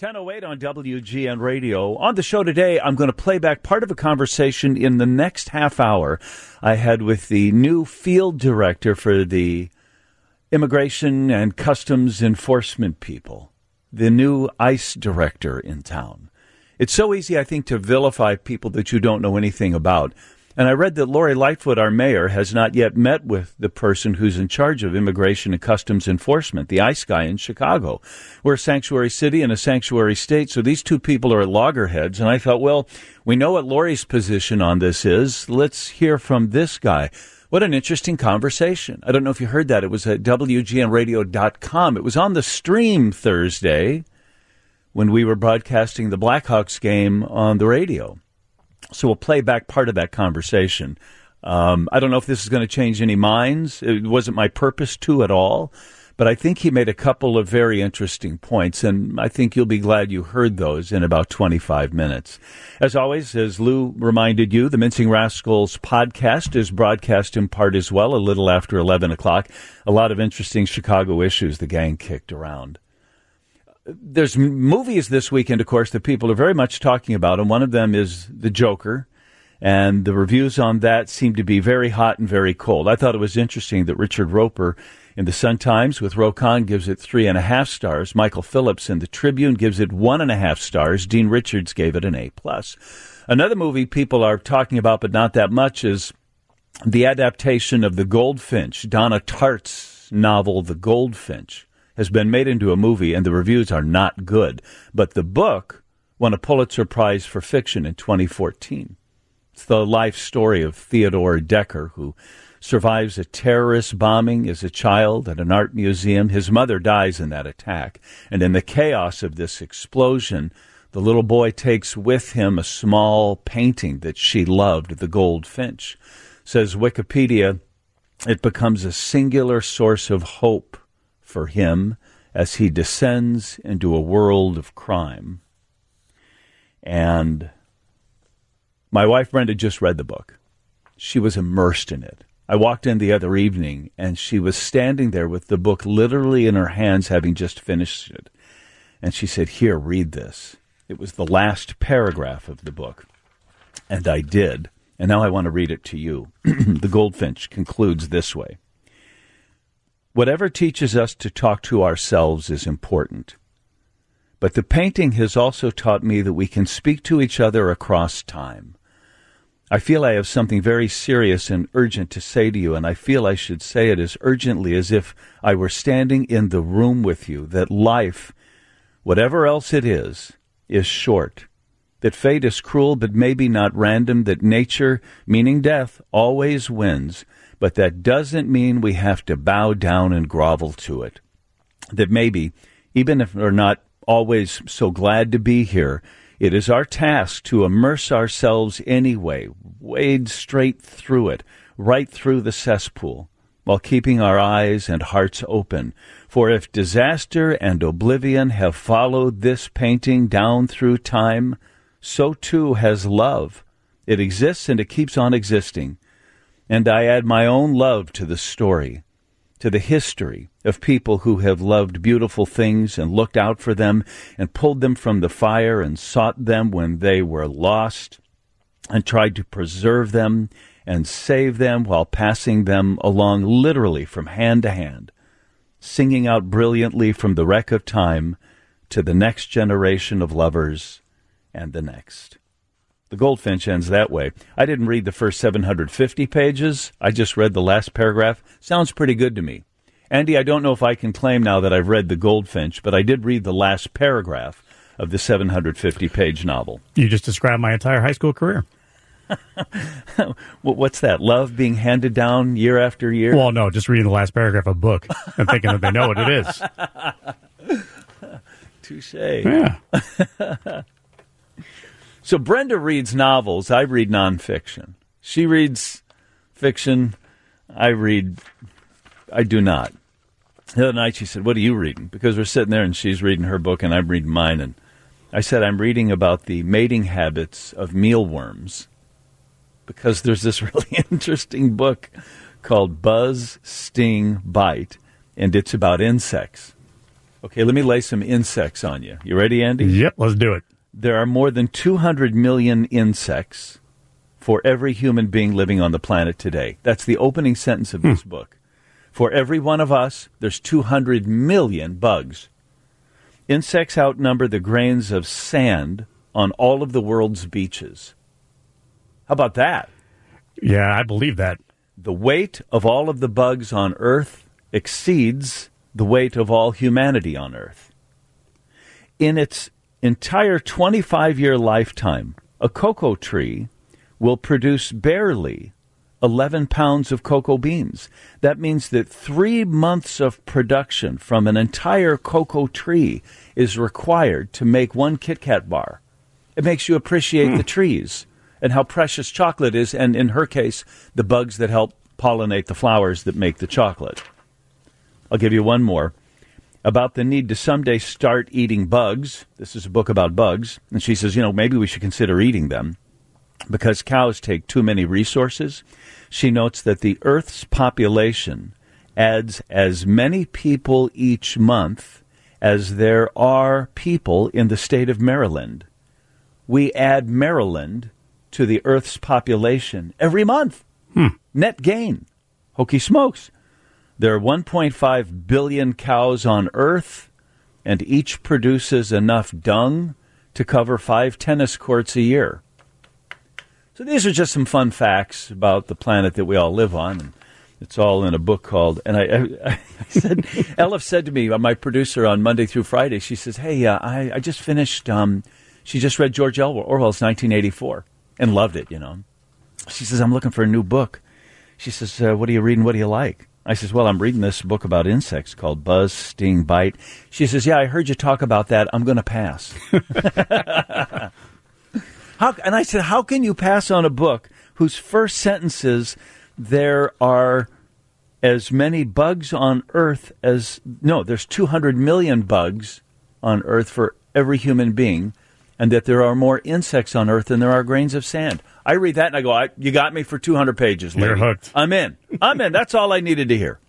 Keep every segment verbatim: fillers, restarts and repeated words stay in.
ten oh eight on W G N Radio. On the show today, I'm going to play back part of a conversation in the next half hour I had with the new field director for the Immigration and Customs Enforcement people, the new ICE director in town. It's so easy, I think, to vilify people that you don't know anything about. And I read that Lori Lightfoot, our mayor, has not yet met with the person who's in charge of Immigration and Customs Enforcement, the ICE guy in Chicago. We're a sanctuary city and a sanctuary state, so these two people are at loggerheads. And I thought, well, we know what Lori's position on this is. Let's hear from this guy. What an interesting conversation. I don't know if you heard that. It was at W G N radio dot com. It was on the stream Thursday when we were broadcasting the Blackhawks game on the radio. So we'll play back part of that conversation. Um, I don't know if this is going to change any minds. It wasn't my purpose to at all. But I think he made a couple of very interesting points, and I think you'll be glad you heard those in about twenty-five minutes. As always, as Lou reminded you, the Mincing Rascals podcast is broadcast in part as well, a little after eleven o'clock. A lot of interesting Chicago issues the gang kicked around. There's movies this weekend, of course, that people are very much talking about, and one of them is The Joker, and the reviews on that seem to be very hot and very cold. I thought it was interesting that Richard Roper in the Sun-Times with Rokan gives it three and a half stars. Michael Phillips in the Tribune gives it one and a half stars. Dean Richards gave it an A plus. Another movie people are talking about, but not that much, is the adaptation of The Goldfinch, Donna Tartt's novel, The Goldfinch, has been made into a movie, and the reviews are not good. But the book won a Pulitzer Prize for fiction in twenty fourteen. It's the life story of Theodore Decker, who survives a terrorist bombing as a child at an art museum. His mother dies in that attack. And in the chaos of this explosion, the little boy takes with him a small painting that she loved, the Goldfinch. Says Wikipedia, it becomes a singular source of hope for him as he descends into a world of crime. And my wife Brenda just read the book. She was immersed in it. I walked in the other evening, and she was standing there with the book literally in her hands, having just finished it. And she said, "Here, read this." It was the last paragraph of the book. And I did. And now I want to read it to you. The Goldfinch concludes this way. Whatever teaches us to talk to ourselves is important. But the painting has also taught me that we can speak to each other across time. I feel I have something very serious and urgent to say to you, and I feel I should say it as urgently as if I were standing in the room with you, that life, whatever else it is, is short, that fate is cruel but maybe not random, that nature, meaning death, always wins, but that doesn't mean we have to bow down and grovel to it. That maybe, even if we're not always so glad to be here, it is our task to immerse ourselves anyway, wade straight through it, right through the cesspool, while keeping our eyes and hearts open. For if disaster and oblivion have followed this painting down through time, so too has love. It exists and it keeps on existing. And I add my own love to the story, to the history of people who have loved beautiful things and looked out for them and pulled them from the fire and sought them when they were lost and tried to preserve them and save them while passing them along literally from hand to hand, singing out brilliantly from the wreck of time to the next generation of lovers and the next. The Goldfinch ends that way. I didn't read the first seven hundred fifty pages. I just read the last paragraph. Sounds pretty good to me. Andy, I don't know if I can claim now that I've read The Goldfinch, but I did read the last paragraph of the seven hundred fifty page novel. You just described my entire high school career. What's that? Love being handed down year after year? Well, no, just reading the last paragraph of a book and thinking that they know what it is. Touche. Yeah. So Brenda reads novels. I read nonfiction. She reads fiction. I read, I do not. The other night she said, "What are you reading?" Because we're sitting there and she's reading her book and I'm reading mine. And I said, "I'm reading about the mating habits of mealworms." Because there's this really interesting book called Buzz, Sting, Bite, and it's about insects. Okay, let me lay some insects on you. You ready, Andy? Yep, let's do it. There are more than two hundred million insects for every human being living on the planet today. That's the opening sentence of this hmm. book. For every one of us, there's two hundred million bugs. Insects outnumber the grains of sand on all of the world's beaches. How about that? Yeah, I believe that. The weight of all of the bugs on Earth exceeds the weight of all humanity on Earth. In its entire twenty-five-year lifetime, a cocoa tree will produce barely eleven pounds of cocoa beans. That means that three months of production from an entire cocoa tree is required to make one Kit Kat bar. It makes you appreciate mm. the trees and how precious chocolate is, and in her case, the bugs that help pollinate the flowers that make the chocolate. I'll give you one more. About the need to someday start eating bugs. This is a book about bugs. And she says, you know, maybe we should consider eating them because cows take too many resources. She notes that the Earth's population adds as many people each month as there are people in the state of Maryland. We add Maryland to the Earth's population every month. Hmm. Net gain. Hokey smokes. There are one point five billion cows on Earth, and each produces enough dung to cover five tennis courts a year. So these are just some fun facts about the planet that we all live on. And it's all in a book called, and I, I, I said, Ella said to me, my producer on Monday through Friday, she says, hey, uh, I, I just finished, um, she just read George Orwell's nineteen eighty-four and loved it, you know. She says, I'm looking for a new book. She says, uh, what are you reading? What do you like? I says, well, I'm reading this book about insects called Buzz, Sting, Bite. She says, yeah, I heard you talk about that. I'm going to pass. How, and I said, how can you pass on a book whose first sentence is, there are as many bugs on Earth as, no, there's two hundred million bugs on Earth for every human being, and that there are more insects on Earth than there are grains of sand. I read that and I go, I, you got me for two hundred pages, lady. You're hooked. I'm in. I'm in. That's all I needed to hear.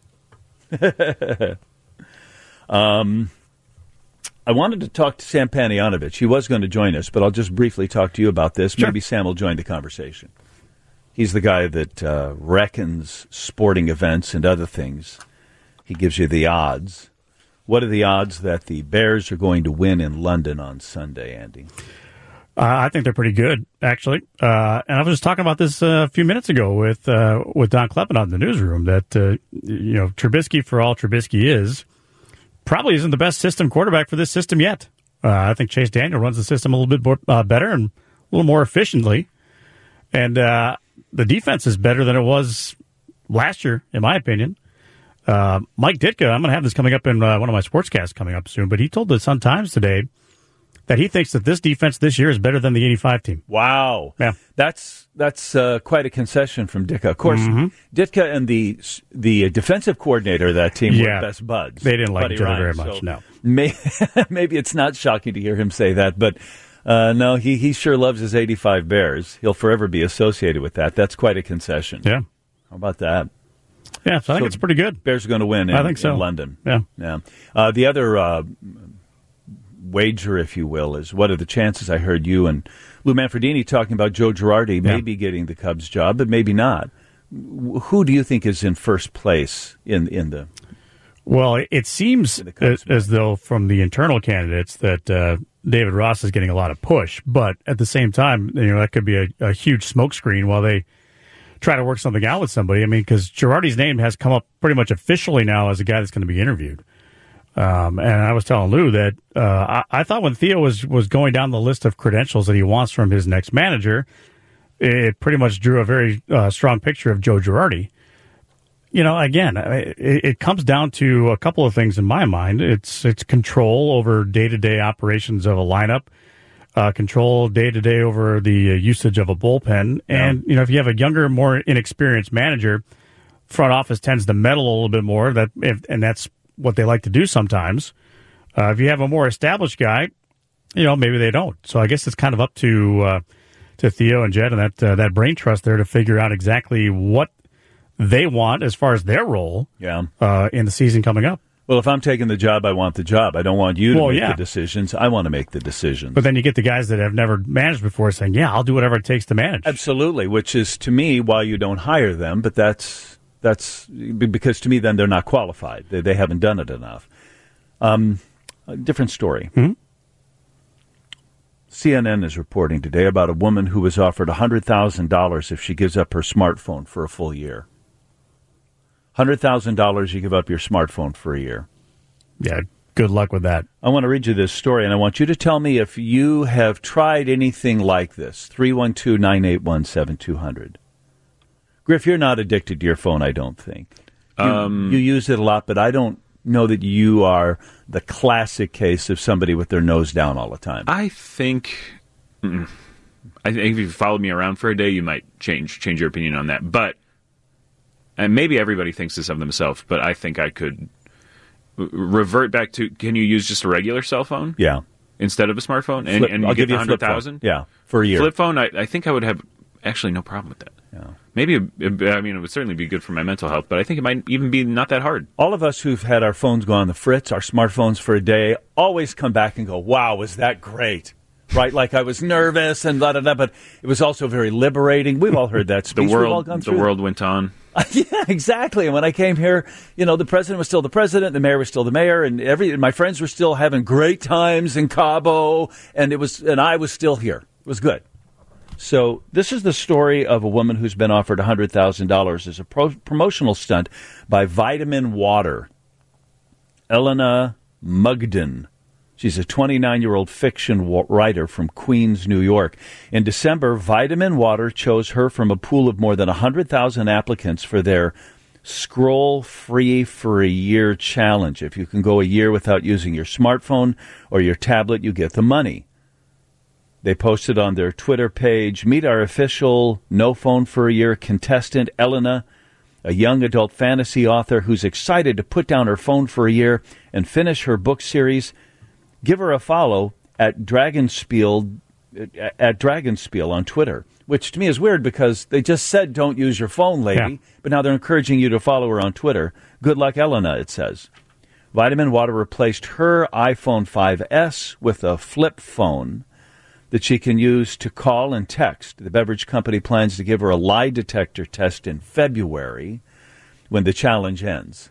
um, I wanted to talk to Sam Panayotovich. He was going to join us, but I'll just briefly talk to you about this. Sure. Maybe Sam will join the conversation. He's the guy that uh, reckons sporting events and other things. He gives you the odds. What are the odds that the Bears are going to win in London on Sunday, Andy? Uh, I think they're pretty good, actually. Uh, and I was just talking about this uh, a few minutes ago with uh, with Don Kleppen in the newsroom that, uh, you know, Trubisky, for all Trubisky is, probably isn't the best system quarterback for this system yet. Uh, I think Chase Daniel runs the system a little bit more, uh, better and a little more efficiently. And uh, the defense is better than it was last year, in my opinion. Uh, Mike Ditka, I'm going to have this coming up in uh, one of my sportscasts coming up soon, but he told the Sun-Times today that he thinks that this defense this year is better than the eighty-five team. Wow. Yeah. That's that's uh, quite a concession from Ditka. Of course, mm-hmm. Ditka and the the defensive coordinator of that team yeah. were best buds. They didn't like Buddy each other Ryan, very much, so no. May, maybe it's not shocking to hear him say that, but uh, no, he, he sure loves his eighty-five Bears. He'll forever be associated with that. That's quite a concession. Yeah. How about that? Yeah, so I think so it's pretty good. Bears are going to win in, I think so. in London. Yeah. yeah. Uh, the other uh, wager, if you will, is what are the chances? I heard you and Lou Manfredini talking about Joe Girardi yeah. maybe getting the Cubs job, but maybe not. Who do you think is in first place in in the? Well, it seems as, as though from the internal candidates that uh, David Ross is getting a lot of push, but at the same time, you know, that could be a, a huge smokescreen while they try to work something out with somebody. I mean, because Girardi's name has come up pretty much officially now as a guy that's going to be interviewed. Um, and I was telling Lou that uh, I, I thought when Theo was, was going down the list of credentials that he wants from his next manager, it pretty much drew a very uh, strong picture of Joe Girardi. You know, again, it, it comes down to a couple of things in my mind. It's it's control over day-to-day operations of a lineup, uh, control day-to-day over the uh, usage of a bullpen. Yeah. And, you know, if you have a younger, more inexperienced manager, front office tends to meddle a little bit more, That if, and that's what they like to do sometimes. Uh, if you have a more established guy, you know, maybe they don't. So I guess it's kind of up to uh, to Theo and Jed and that uh, that brain trust there to figure out exactly what they want as far as their role yeah. uh, in the season coming up. Well, if I'm taking the job, I want the job. I don't want you to well, make yeah. the decisions. I want to make the decisions. But then you get the guys that have never managed before saying, yeah, I'll do whatever it takes to manage. Absolutely, which is, to me, why you don't hire them. But that's that's because, to me, then they're not qualified. They, they haven't done it enough. Um, a different story. Mm-hmm. C N N is reporting today about a woman who was offered one hundred thousand dollars if she gives up her smartphone for a full year. one hundred thousand dollars you give up your smartphone for a year. Yeah, good luck with that. I want to read you this story, and I want you to tell me if you have tried anything like this. three one two, nine eight one, seven two zero zero. Griff, you're not addicted to your phone, I don't think. You, Um, you use it a lot, but I don't know that you are the classic case of somebody with their nose down all the time. I think, mm, I think if you followed me around for a day, you might change change your opinion on that. But, and maybe everybody thinks this of themselves, but I think I could revert back to, can you use just a regular cell phone? Yeah. Instead of a smartphone? And, Flip, and you I'll get give you the a flip one hundred thousand? phone. Yeah, for a year. Flip phone, I, I think I would have actually no problem with that. Yeah. Maybe, I mean, it would certainly be good for my mental health, but I think it might even be not that hard. All of us who've had our phones go on the fritz, our smartphones for a day, always come back and go, wow, was that great? Right? Like I was nervous and da da da, but it was also very liberating. We've all heard that speech. The We've all world, gone the through world went on. Yeah, exactly. And when I came here, you know, the president was still the president, the mayor was still the mayor, and every and my friends were still having great times in Cabo, and it was, and I was still here. It was good. So this is the story of a woman who's been offered one hundred thousand dollars as a pro- promotional stunt by Vitamin Water. Elena Mugden. She's a twenty-nine-year-old fiction wa- writer from Queens, New York. In December, Vitamin Water chose her from a pool of more than one hundred thousand applicants for their Scroll Free for a Year challenge. If you can go a year without using your smartphone or your tablet, you get the money. They posted on their Twitter page, meet our official no phone for a year contestant, Elena, a young adult fantasy author who's excited to put down her phone for a year and finish her book series. Give her a follow at Dragonspiel, at Dragonspiel on Twitter, which to me is weird because they just said don't use your phone, lady, yeah. but now they're encouraging you to follow her on Twitter. Good luck, Elena, it says. Vitamin Water replaced her iPhone five S with a flip phone that she can use to call and text. The beverage company plans to give her a lie detector test in February when the challenge ends.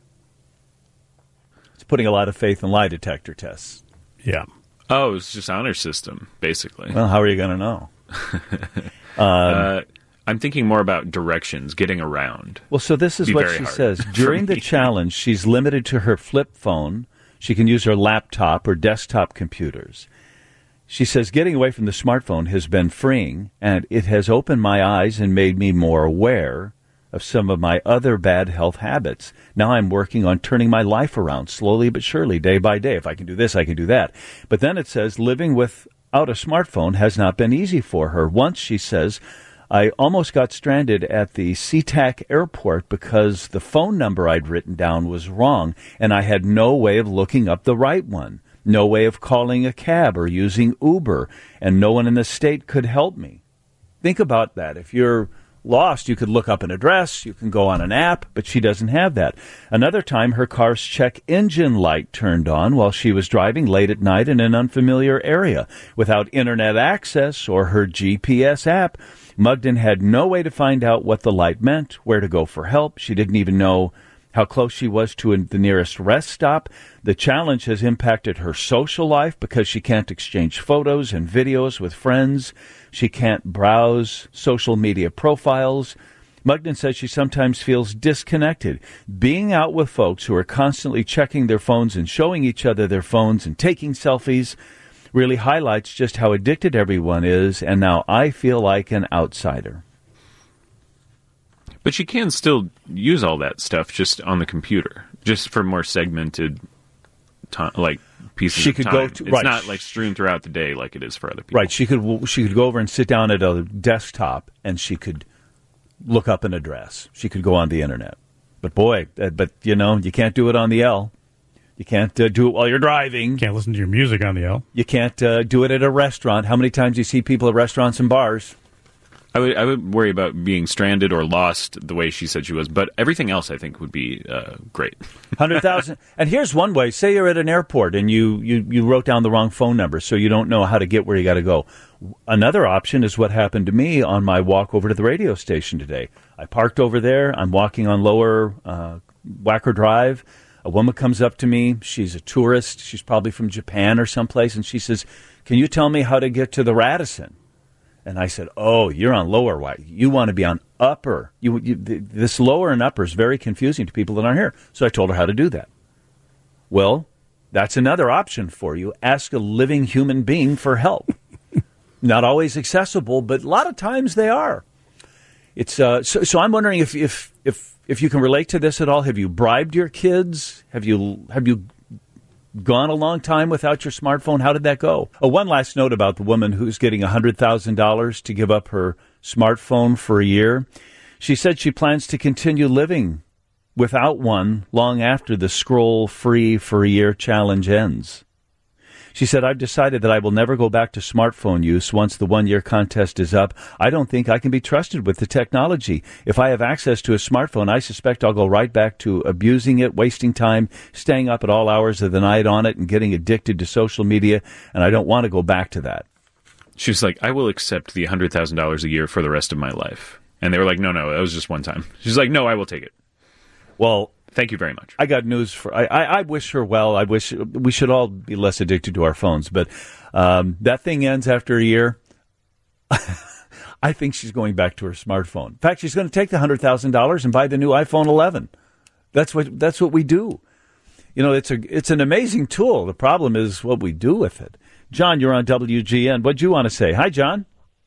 It's putting a lot of faith in lie detector tests. Yeah. Oh, it's just honor system, basically. Well, how are you going to know? um, uh, I'm thinking more about directions, getting around. Well, so this is Be what very she hard says. During the me. challenge, she's limited to her flip phone. She can use her laptop or desktop computers. She says, getting away from the smartphone has been freeing, and it has opened my eyes and made me more aware of some of my other bad health habits. Now I'm working on turning my life around slowly but surely, day by day. If I can do this, I can do that. But then it says living without a smartphone has not been easy for her. Once, she says, I almost got stranded at the SeaTac airport because the phone number I'd written down was wrong, and I had no way of looking up the right one. No way of calling a cab or using Uber, and no one in the state could help me. Think about that. If you're lost, you could look up an address, you can go on an app, but she doesn't have that. Another time, her car's check engine light turned on while she was driving late at night in an unfamiliar area. Without internet access or her G P S app, Mugden had no way to find out what the light meant, where to go for help. She didn't even know how close she was to the nearest rest stop. The challenge has impacted her social life because she can't exchange photos and videos with friends. She can't browse social media profiles. Mugden says she sometimes feels disconnected. Being out with folks who are constantly checking their phones and showing each other their phones and taking selfies really highlights just how addicted everyone is, and now I feel like an outsider. But you can still use all that stuff just on the computer, just for more segmented time, like pieces she of could time. go to, it's right. not like strewn throughout the day like it is for other people. Right. She could she could go over and sit down at a desktop, and she could look up an address. She could go on the internet. But boy, uh, but you know, you can't do it on the L. You can't uh, do it while you're driving. Can't listen to your music on the L. You can't uh, do it at a restaurant. How many times do you see people at restaurants and bars? I would I would worry about being stranded or lost the way she said she was, but everything else I think would be uh, great. one hundred thousand. And here's one way. Say you're at an airport and you, you, you wrote down the wrong phone number, so you don't know how to get where you got to go. Another option is what happened to me on my walk over to the radio station today. I parked over there. I'm walking on Lower uh, Wacker Drive. A woman comes up to me. She's a tourist. She's probably from Japan or someplace, and she says, "Can you tell me how to get to the Radisson?" And I said, "Oh, you're on Lower Wacker. You want to be on Upper. You, you, this Lower and Upper is very confusing to people that aren't here." So I told her how to do that. Well, that's another option for you. Ask a living human being for help. Not always accessible, but a lot of times they are. It's uh, so, so I'm wondering if, if if if you can relate to this at all. Have you bribed your kids? Have you have you gone a long time without your smartphone? How did that go? Oh, one last note about the woman who's getting one hundred thousand dollars to give up her smartphone for a year. She said she plans to continue living without one long after the Scroll Free for a Year challenge ends. She said, "I've decided that I will never go back to smartphone use once the one-year contest is up. I don't think I can be trusted with the technology. If I have access to a smartphone, I suspect I'll go right back to abusing it, wasting time, staying up at all hours of the night on it, and getting addicted to social media, and I don't want to go back to that." She was like, "I will accept the one hundred thousand dollars a year for the rest of my life." And they were like, no, no, that was just one time. She's like, "No, I will take it." Well, thank you very much. I got news for. I, I, I wish her well. I wish we should all be less addicted to our phones. But um, that thing ends after a year. I think she's going back to her smartphone. In fact, she's going to take the hundred thousand dollars and buy the new iPhone eleven. That's what. That's what we do. You know, it's a. It's an amazing tool. The problem is what we do with it. John, you're on W G N. What'd you want to say? Hi, John.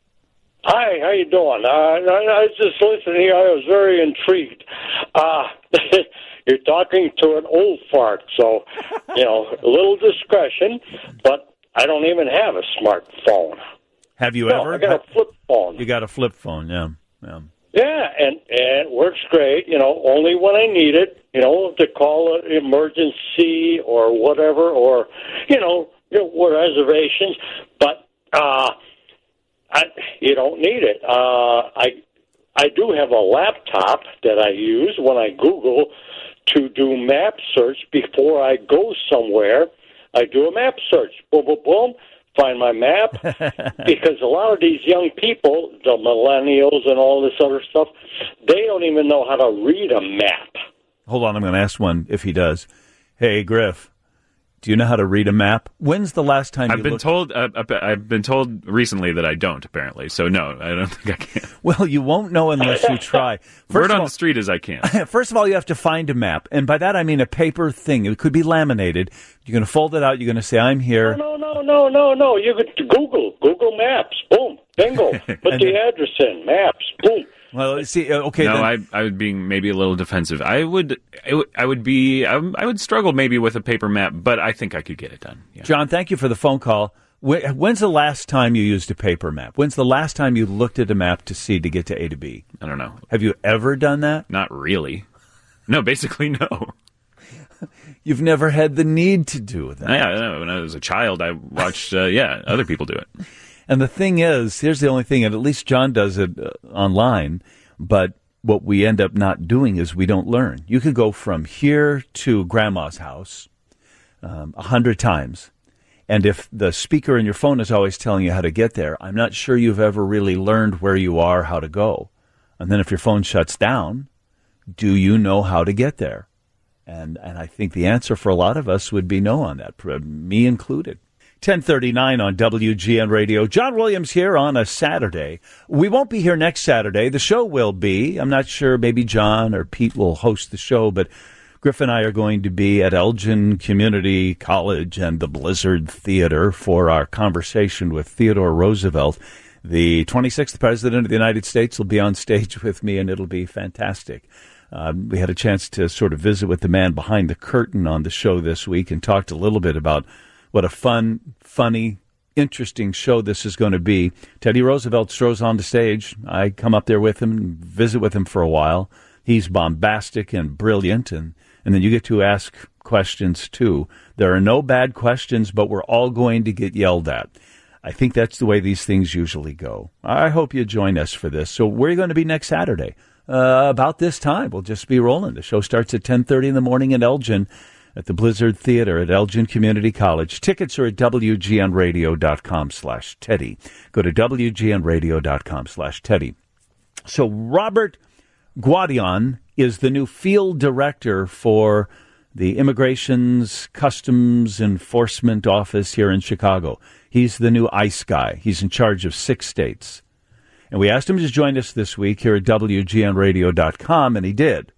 Hi, how you doing? Uh, I, I was just listening here. I was very intrigued. Uh, you're talking to an old fart, so, you know, a little discretion, but I don't even have a smartphone. Have you no, ever? I got a flip phone. You got a flip phone, yeah. Yeah, yeah and, and it works great, you know, only when I need it, you know, to call an emergency or whatever, or, you know, you know reservations, but, uh, I, you don't need it. Uh, I I do have a laptop that I use when I Google to do map search before I go somewhere. I do a map search. Boom, boom, boom. Find my map. Because a lot of these young people, the millennials and all this other stuff, they don't even know how to read a map. Hold on, I'm going to ask one if he does. Hey, Griff. Do you know how to read a map? When's the last time I've you been looked? told uh, I've been told recently that I don't, apparently. So no, I don't think I can. Well, you won't know unless you try. First Word on all, the street is I can't. First of all, you have to find a map. And by that I mean a paper thing. It could be laminated. You're going to fold it out. You're going to say, "I'm here." No, no, no, no, no, no. You could Google. Google Maps. Boom. Bingo. Put the address in. Maps. Boom. Well, see, okay. No, then. I I would be maybe a little defensive. I would I would, I would be I, I would struggle maybe with a paper map, but I think I could get it done. Yeah. John, thank you for the phone call. When's the last time you used a paper map? When's the last time you looked at a map to see to get to A to B? I don't know. Have you ever done that? Not really. No, basically no. You've never had the need to do that. Yeah, when I was a child, I watched uh, yeah other people do it. And the thing is, here's the only thing, and at least John does it uh, online, but what we end up not doing is we don't learn. You could go from here to Grandma's house um, a hundred times, and if the speaker in your phone is always telling you how to get there, I'm not sure you've ever really learned where you are, how to go. And then if your phone shuts down, do you know how to get there? And and I think the answer for a lot of us would be no on that, me included. ten thirty-nine on W G N Radio. John Williams here on a Saturday. We won't be here next Saturday. The show will be. I'm not sure. Maybe John or Pete will host the show, but Griff and I are going to be at Elgin Community College and the Blizzard Theater for our conversation with Theodore Roosevelt. The twenty-sixth President of the United States will be on stage with me, and it'll be fantastic. Um, we had a chance to sort of visit with the man behind the curtain on the show this week and talked a little bit about what a fun, funny, interesting show this is going to be. Teddy Roosevelt strolls on the stage. I come up there with him and visit with him for a while. He's bombastic and brilliant, and, and then you get to ask questions, too. There are no bad questions, but we're all going to get yelled at. I think that's the way these things usually go. I hope you join us for this. So where are you going to be next Saturday? Uh, about this time. We'll just be rolling. The show starts at ten thirty in the morning in Elgin at the Blizzard Theater at Elgin Community College. Tickets are at W G N radio dot com slash Teddy. Go to W G N radio dot com slash Teddy. So Robert Guadian is the new field director for the Immigration's Customs Enforcement Office here in Chicago. He's the new ICE guy. He's in charge of six states. And we asked him to join us this week here at W G N radio dot com, and he did.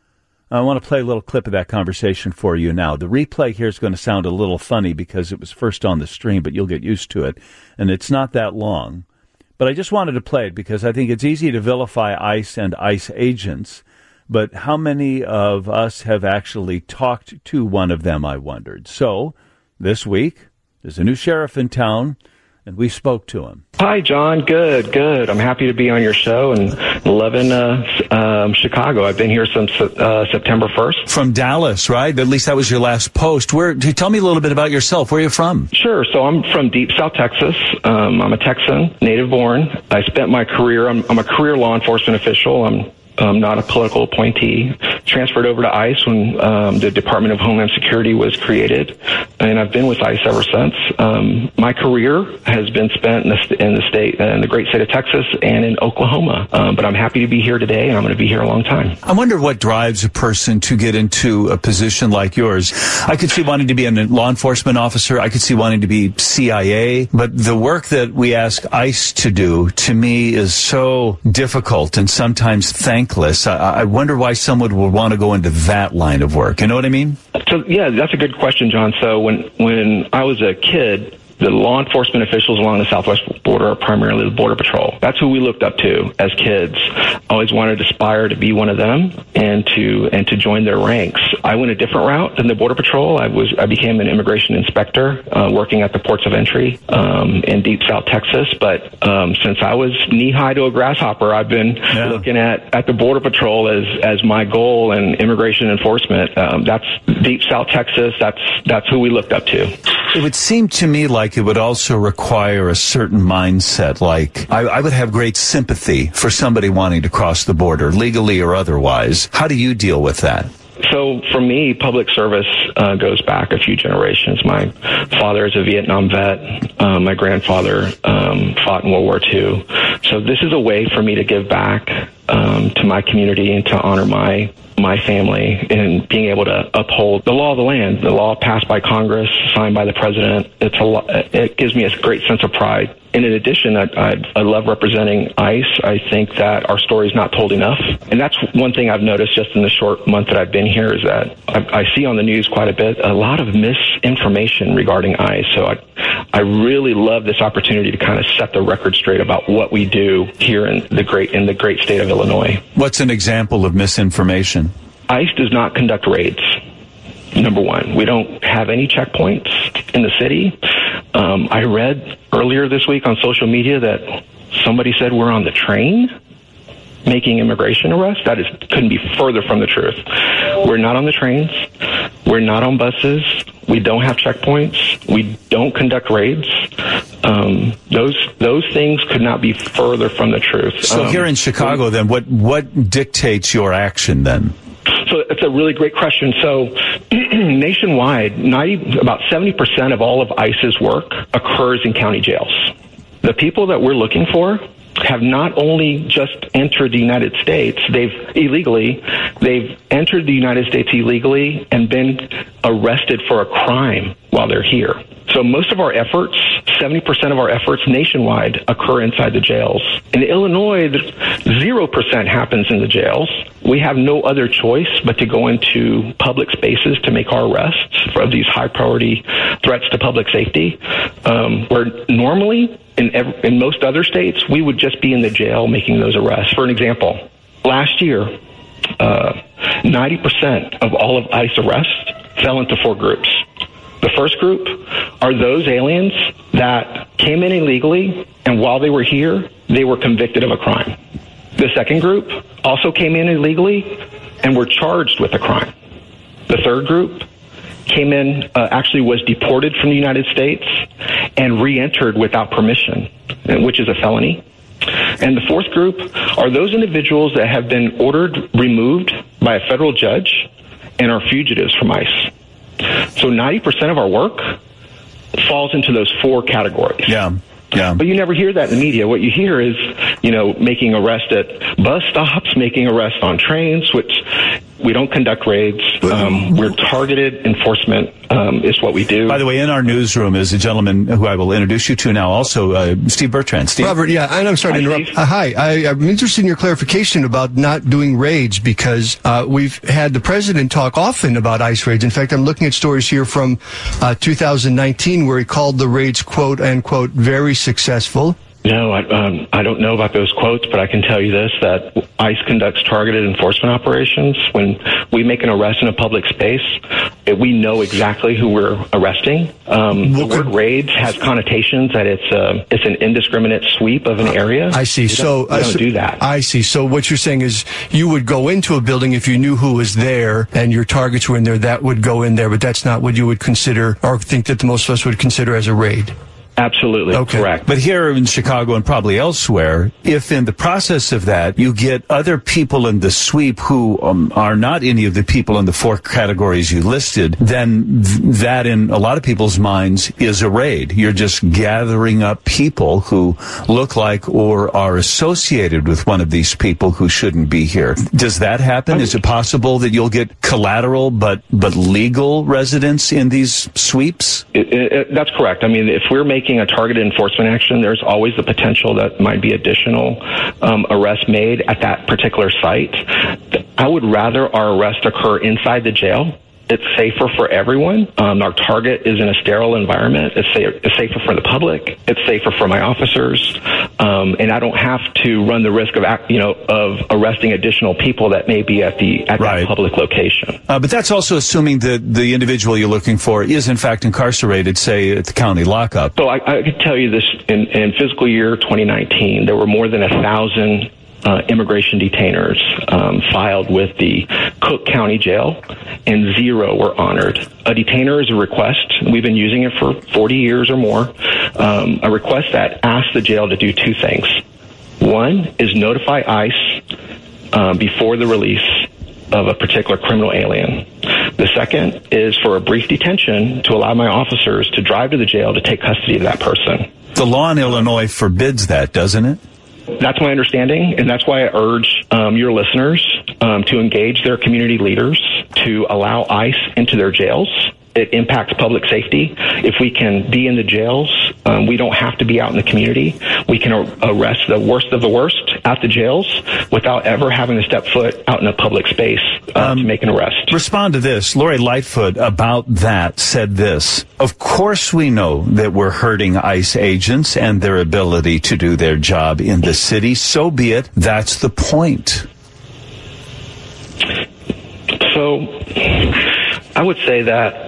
I want to play a little clip of that conversation for you now. The replay here is going to sound a little funny because it was first on the stream, but you'll get used to it. And it's not that long. But I just wanted to play it because I think it's easy to vilify ICE and ICE agents. But how many of us have actually talked to one of them, I wondered. So this week, there's a new sheriff in town, and we spoke to him. Hi, John. Good, good. I'm happy to be on your show and loving uh, um, Chicago. I've been here since uh, September first. From Dallas, right? At least that was your last post. Where? Tell me a little bit about yourself. Where are you from? Sure. So I'm from deep South Texas. Um, I'm a Texan, native born. I spent my career, I'm, I'm a career law enforcement official. I'm Um, not a political appointee. Transferred over to ICE when um, the Department of Homeland Security was created, and I've been with ICE ever since. Um, my career has been spent in the, st- in the state, in the great state of Texas, and in Oklahoma. Um, but I'm happy to be here today, and I'm going to be here a long time. I wonder what drives a person to get into a position like yours. I could see wanting to be a law enforcement officer. I could see wanting to be C I A. But the work that we ask ICE to do, to me, is so difficult and sometimes thankless. I, I wonder why someone would want to go into that line of work. You know what I mean? So, yeah, that's a good question, John. So when, when I was a kid, the law enforcement officials along the southwest border are primarily the Border Patrol. That's who we looked up to as kids. Always wanted to aspire to be one of them and to and to join their ranks. I went a different route than the Border Patrol. I was I became an immigration inspector, uh, working at the ports of entry um, in deep South Texas. But um, since I was knee high to a grasshopper, I've been yeah. looking at, at the Border Patrol as as my goal and immigration enforcement. Um, that's deep South Texas. That's that's who we looked up to. It would seem to me like it would also require a certain mindset. Like, I, I would have great sympathy for somebody wanting to cross the border, legally or otherwise. How do you deal with that? So for me, public service uh, goes back a few generations. My father is a Vietnam vet. Uh, my grandfather um, fought in World War Two. So this is a way for me to give back um, to my community and to honor my my family and being able to uphold the law of the land, the law passed by Congress, signed by the president. It's a lo- it gives me a great sense of pride. And in addition, I, I, I love representing ICE. I think that our story is not told enough. And that's one thing I've noticed just in the short month that I've been here is that I, I see on the news quite a bit, a lot of misinformation regarding ICE. So I, I really love this opportunity to kind of set the record straight about what we do here in the great, in the great state of Illinois. What's an example of misinformation? ICE does not conduct raids. Number one, we don't have any checkpoints in the city. Um, I read earlier this week on social media that somebody said we're on the train making immigration arrests. That is couldn't be further from the truth. We're not on the trains. We're not on buses. We don't have checkpoints. We don't conduct raids. Um, those those things could not be further from the truth. So um, here in Chicago, then, what what dictates your action then? So it's a really great question. So nationwide, ninety, about seventy percent of all of ICE's work occurs in county jails. The people that we're looking for have not only just entered the United States, they've illegally, they've entered the United States illegally and been arrested for a crime while they're here. So most of our efforts, seventy percent of our efforts nationwide occur inside the jails. In Illinois, zero percent happens in the jails. We have no other choice but to go into public spaces to make our arrests for these high priority threats to public safety. Um, where normally in, every, in most other states, we would just be in the jail making those arrests. For an example, last year, uh, ninety percent of all of ICE arrests fell into four groups. The first group are those aliens that came in illegally, and while they were here, they were convicted of a crime. The second group also came in illegally and were charged with a crime. The third group came in, uh, actually was deported from the United States and re-entered without permission, which is a felony. And the fourth group are those individuals that have been ordered removed by a federal judge and are fugitives from ICE. So ninety percent of our work falls into those four categories. Yeah. Yeah. But you never hear that in the media. What you hear is, you know, making arrests at bus stops, making arrests on trains, which we don't conduct raids. Um, we're targeted enforcement um, is what we do. By the way, in our newsroom is a gentleman who I will introduce you to now, also uh, Steve Bertrand. Steve. Robert, yeah, and I'm sorry to Hi, interrupt. Uh, hi, I, I'm interested in your clarification about not doing raids because uh, we've had the president talk often about ICE raids. In fact, I'm looking at stories here from uh, two thousand nineteen where he called the raids, quote, unquote, very successful. No, I, um, I don't know about those quotes, but I can tell you this, that ICE conducts targeted enforcement operations. When we make an arrest in a public space, it, we know exactly who we're arresting. Um, the word raids has connotations that it's uh, it's an indiscriminate sweep of an area. I see. We so don't, we uh, don't so, do that. I see. So what you're saying is you would go into a building if you knew who was there and your targets were in there, that would go in there, but that's not what you would consider or think that the most of us would consider as a raid. Absolutely, okay. Correct. But here in Chicago and probably elsewhere, if in the process of that you get other people in the sweep who um, are not any of the people in the four categories you listed, then th- that in a lot of people's minds is a raid. You're just gathering up people who look like or are associated with one of these people who shouldn't be here. Does that happen? Is it possible that you'll get collateral but, but legal residents in these sweeps? It, it, that's correct. I mean, if we're making a targeted enforcement action, there's always the potential that might be additional um, arrests made at that particular site. I would rather our arrest occur inside the jail. It's safer for everyone. Um, our target is in a sterile environment. It's, sa- it's safer for the public. It's safer for my officers, um, and I don't have to run the risk of, you know, of arresting additional people that may be at the at right. that public location. Uh, but that's also assuming that the individual you're looking for is in fact incarcerated, say at the county lockup. So I, I could tell you this: in, in fiscal year twenty nineteen, there were more than a thousand. Uh, immigration detainers um, filed with the Cook County Jail, and zero were honored. A detainer is a request. We've been using it for forty years or more. Um, a request that asks the jail to do two things. One is notify ICE um, before the release of a particular criminal alien. The second is for a brief detention to allow my officers to drive to the jail to take custody of that person. The law in Illinois forbids that, doesn't it? That's my understanding, and that's why I urge um, your listeners um, to engage their community leaders to allow ICE into their jails. It impacts public safety. If we can be in the jails, um, we don't have to be out in the community. We can ar- arrest the worst of the worst at the jails without ever having to step foot out in a public space uh, um, to make an arrest. Respond to this. Lori Lightfoot about that said this. Of course we know that we're hurting ICE agents and their ability to do their job in the city. So be it. That's the point. So I would say that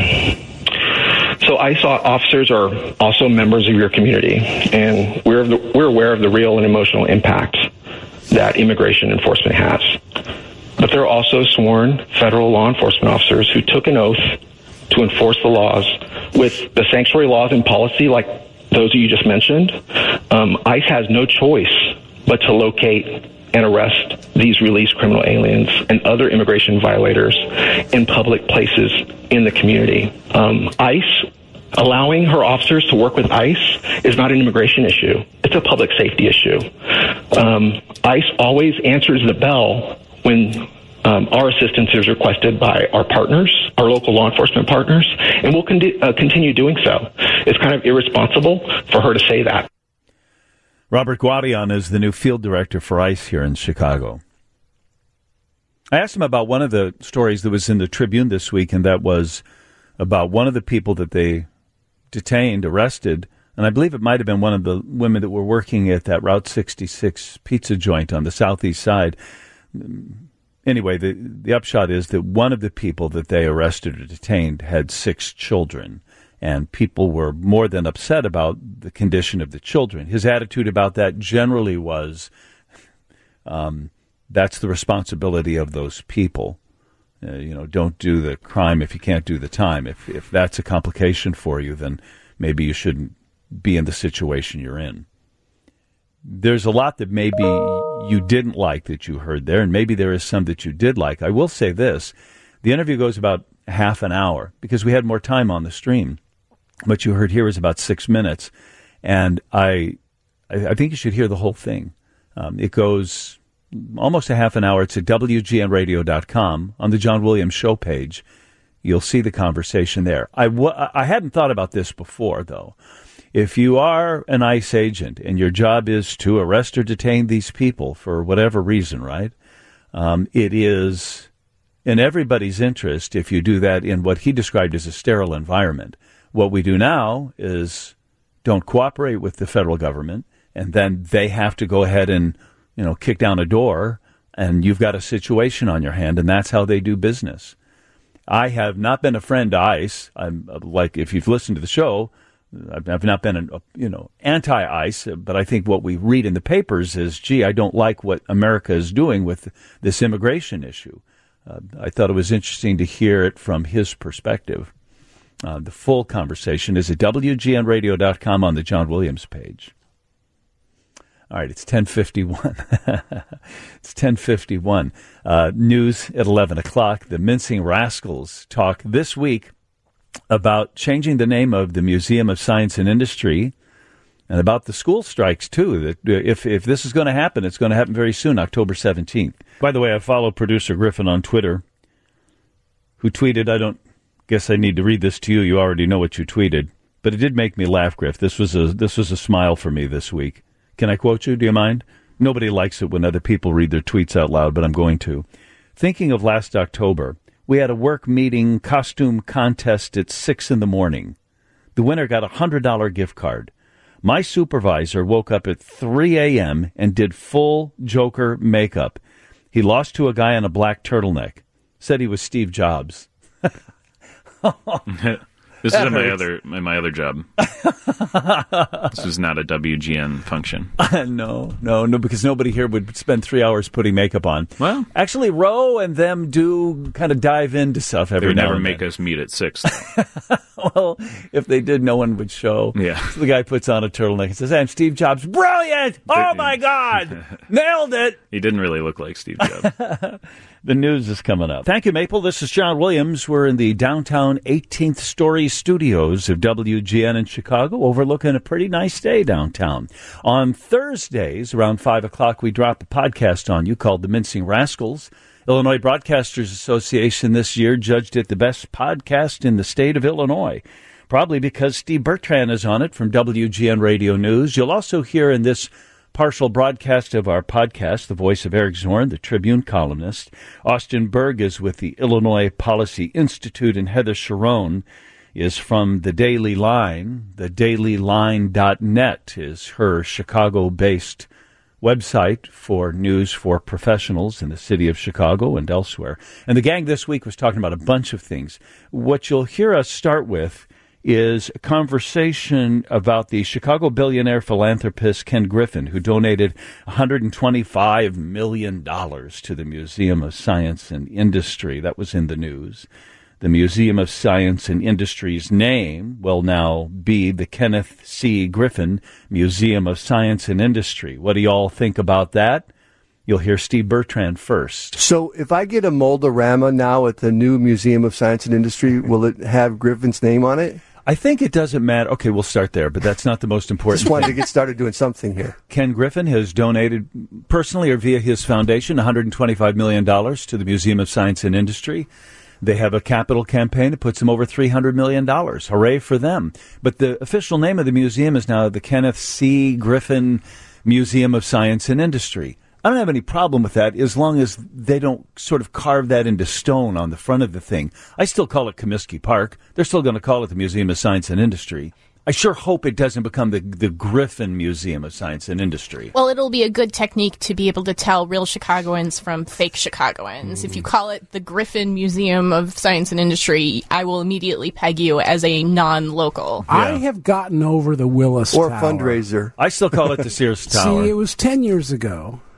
so ICE officers are also members of your community, and we're the, we're aware of the real and emotional impact that immigration enforcement has. But there are also sworn federal law enforcement officers who took an oath to enforce the laws with the sanctuary laws and policy like those you just mentioned. Um, ICE has no choice but to locate and arrest these released criminal aliens and other immigration violators in public places in the community. Um, ICE, allowing her officers to work with ICE is not an immigration issue. It's a public safety issue. Um, ICE always answers the bell when um, our assistance is requested by our partners, our local law enforcement partners, and we'll con- uh, continue doing so. It's kind of irresponsible for her to say that. Robert Guadian is the new field director for ICE here in Chicago. I asked him about one of the stories that was in the Tribune this week, and that was about one of the people that they detained, arrested, and I believe it might have been one of the women that were working at that Route sixty-six pizza joint on the southeast side. Anyway, the, the upshot is that one of the people that they arrested or detained had six children. And people were more than upset about the condition of the children. His attitude about that generally was, um, that's the responsibility of those people. Uh, you know, don't do the crime if you can't do the time. If if that's a complication for you, then maybe you shouldn't be in the situation you're in. There's a lot that maybe you didn't like that you heard there, and maybe there is some that you did like. I will say this. The interview goes about half an hour because we had more time on the stream. What you heard here is about six minutes, and I I, I think you should hear the whole thing. Um, it goes almost a half an hour. It's at W G N radio dot com on the John Williams Show page. You'll see the conversation there. I, w- I hadn't thought about this before, though. If you are an ICE agent and your job is to arrest or detain these people for whatever reason, right, um, it is in everybody's interest if you do that in what he described as a sterile environment. What we do now is don't cooperate with the federal government, and then they have to go ahead and, you know, kick down a door, and you've got a situation on your hand, and that's how they do business. I have not been a friend to ICE. I'm like, if you've listened to the show, I've, I've not been, an, you know, anti-ICE, but I think what we read in the papers is, gee, I don't like what America is doing with this immigration issue. Uh, I thought it was interesting to hear it from his perspective. Uh, the full conversation is at W G N radio dot com on the John Williams page. All right, it's ten fifty-one. It's ten fifty-one. Uh, news at eleven o'clock. The Mincing Rascals talk this week about changing the name of the Museum of Science and Industry, and about the school strikes, too. That if if this is going to happen, it's going to happen very soon, October seventeenth. By the way, I follow producer Griffin on Twitter, who tweeted, I don't guess I need to read this to you. You already know what you tweeted. But it did make me laugh, Griff. This was a this was a smile for me this week. Can I quote you? Do you mind? Nobody likes it when other people read their tweets out loud, but I'm going to. Thinking of last October, we had a work meeting costume contest at six in the morning. The winner got a one hundred dollars gift card. My supervisor woke up at three a.m. and did full Joker makeup. He lost to a guy in a black turtleneck. Said he was Steve Jobs. This that is my other my, my other job. This is not a W G N function. Uh, no, no, no, because nobody here would spend three hours putting makeup on. Well, actually, Roe and them do kind of dive into stuff every they would now never and make then. us meet at six. Well, if they did, no one would show. Yeah. So the guy puts on a turtleneck and says, I'm Steve Jobs. Brilliant! Oh, my God! Nailed it! He didn't really look like Steve Jobs. The news is coming up. Thank you, Maple. This is John Williams. We're in the downtown eighteenth story studios of W G N in Chicago, overlooking a pretty nice day downtown. On Thursdays, around five o'clock, we drop a podcast on you called The Mincing Rascals. Illinois Broadcasters Association this year judged it the best podcast in the state of Illinois, probably because Steve Bertrand is on it from W G N Radio News. You'll also hear in this partial broadcast of our podcast, the voice of Eric Zorn, the Tribune columnist. Austin Berg is with the Illinois Policy Institute, and Heather Sharon is from the Daily Line. The daily line dot net is her Chicago-based website for news for professionals in the city of Chicago and elsewhere. And the gang this week was talking about a bunch of things. What you'll hear us start with is a conversation about the Chicago billionaire philanthropist Ken Griffin, who donated one hundred twenty-five million dollars to the Museum of Science and Industry. That was in the news. The Museum of Science and Industry's name will now be the Kenneth C. Griffin Museum of Science and Industry. What do you all think about that? You'll hear Steve Bertrand first. So if I get a Moldorama now at the new Museum of Science and Industry, will it have Griffin's name on it? I think it doesn't matter. Okay, we'll start there, but that's not the most important Just wanted thing. to get started doing something here. Ken Griffin has donated personally or via his foundation one hundred twenty-five million dollars to the Museum of Science and Industry. They have a capital campaign that puts them over three hundred million dollars. Hooray for them. But the official name of the museum is now the Kenneth C. Griffin Museum of Science and Industry. I don't have any problem with that as long as they don't sort of carve that into stone on the front of the thing. I still call it Comiskey Park. They're still going to call it the Museum of Science and Industry. I sure hope it doesn't become the, the Griffin Museum of Science and Industry. Well, it'll be a good technique to be able to tell real Chicagoans from fake Chicagoans. Mm. If you call it the Griffin Museum of Science and Industry, I will immediately peg you as a non-local. Yeah. I have gotten over the Willis or Tower. fundraiser. I still call it the Sears Tower. See, it was ten years ago.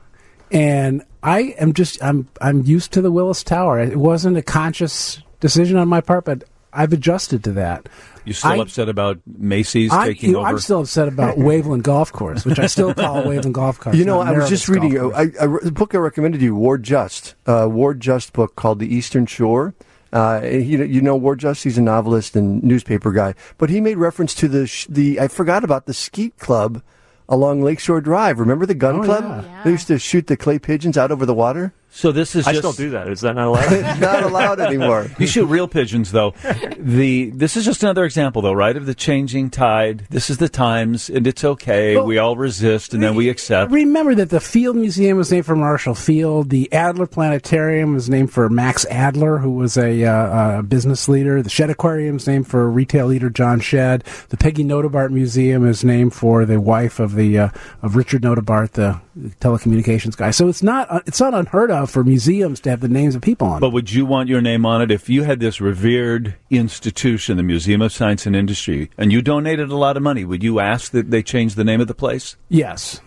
And I am just I'm I'm used to the Willis Tower. It wasn't a conscious decision on my part, but I've adjusted to that. You're still I, upset about Macy's I, taking you know, over? I'm still upset about Waveland Golf Course, which I still call Waveland Golf Course. You know, I was just reading a, a, a book I recommended you, Ward Just, uh, Ward Just book called The Eastern Shore. Uh, he, you know Ward Just, he's a novelist and newspaper guy, but he made reference to the sh- the I forgot about the Skeet Club along Lakeshore Drive. Remember the gun oh, club? Yeah. Yeah. They used to shoot the clay pigeons out over the water. So this is I just, still do that. Is that not allowed? It's not allowed anymore. You shoot real pigeons, though. The This is just another example, though, right, of the changing tide. This is the times, and it's okay. Well, we all resist, and then we accept. Remember that the Field Museum was named for Marshall Field. The Adler Planetarium was named for Max Adler, who was a, uh, a business leader. The Shedd Aquarium is named for retail leader John Shedd. The Peggy Notebart Museum is named for the wife of the uh, of Richard Notebart, the telecommunications guy. So it's not uh, it's not unheard of for museums to have the names of people on it. But would you want your name on it if you had this revered institution, the Museum of Science and Industry, and you donated a lot of money? Would you ask that they change the name of the place? Yes.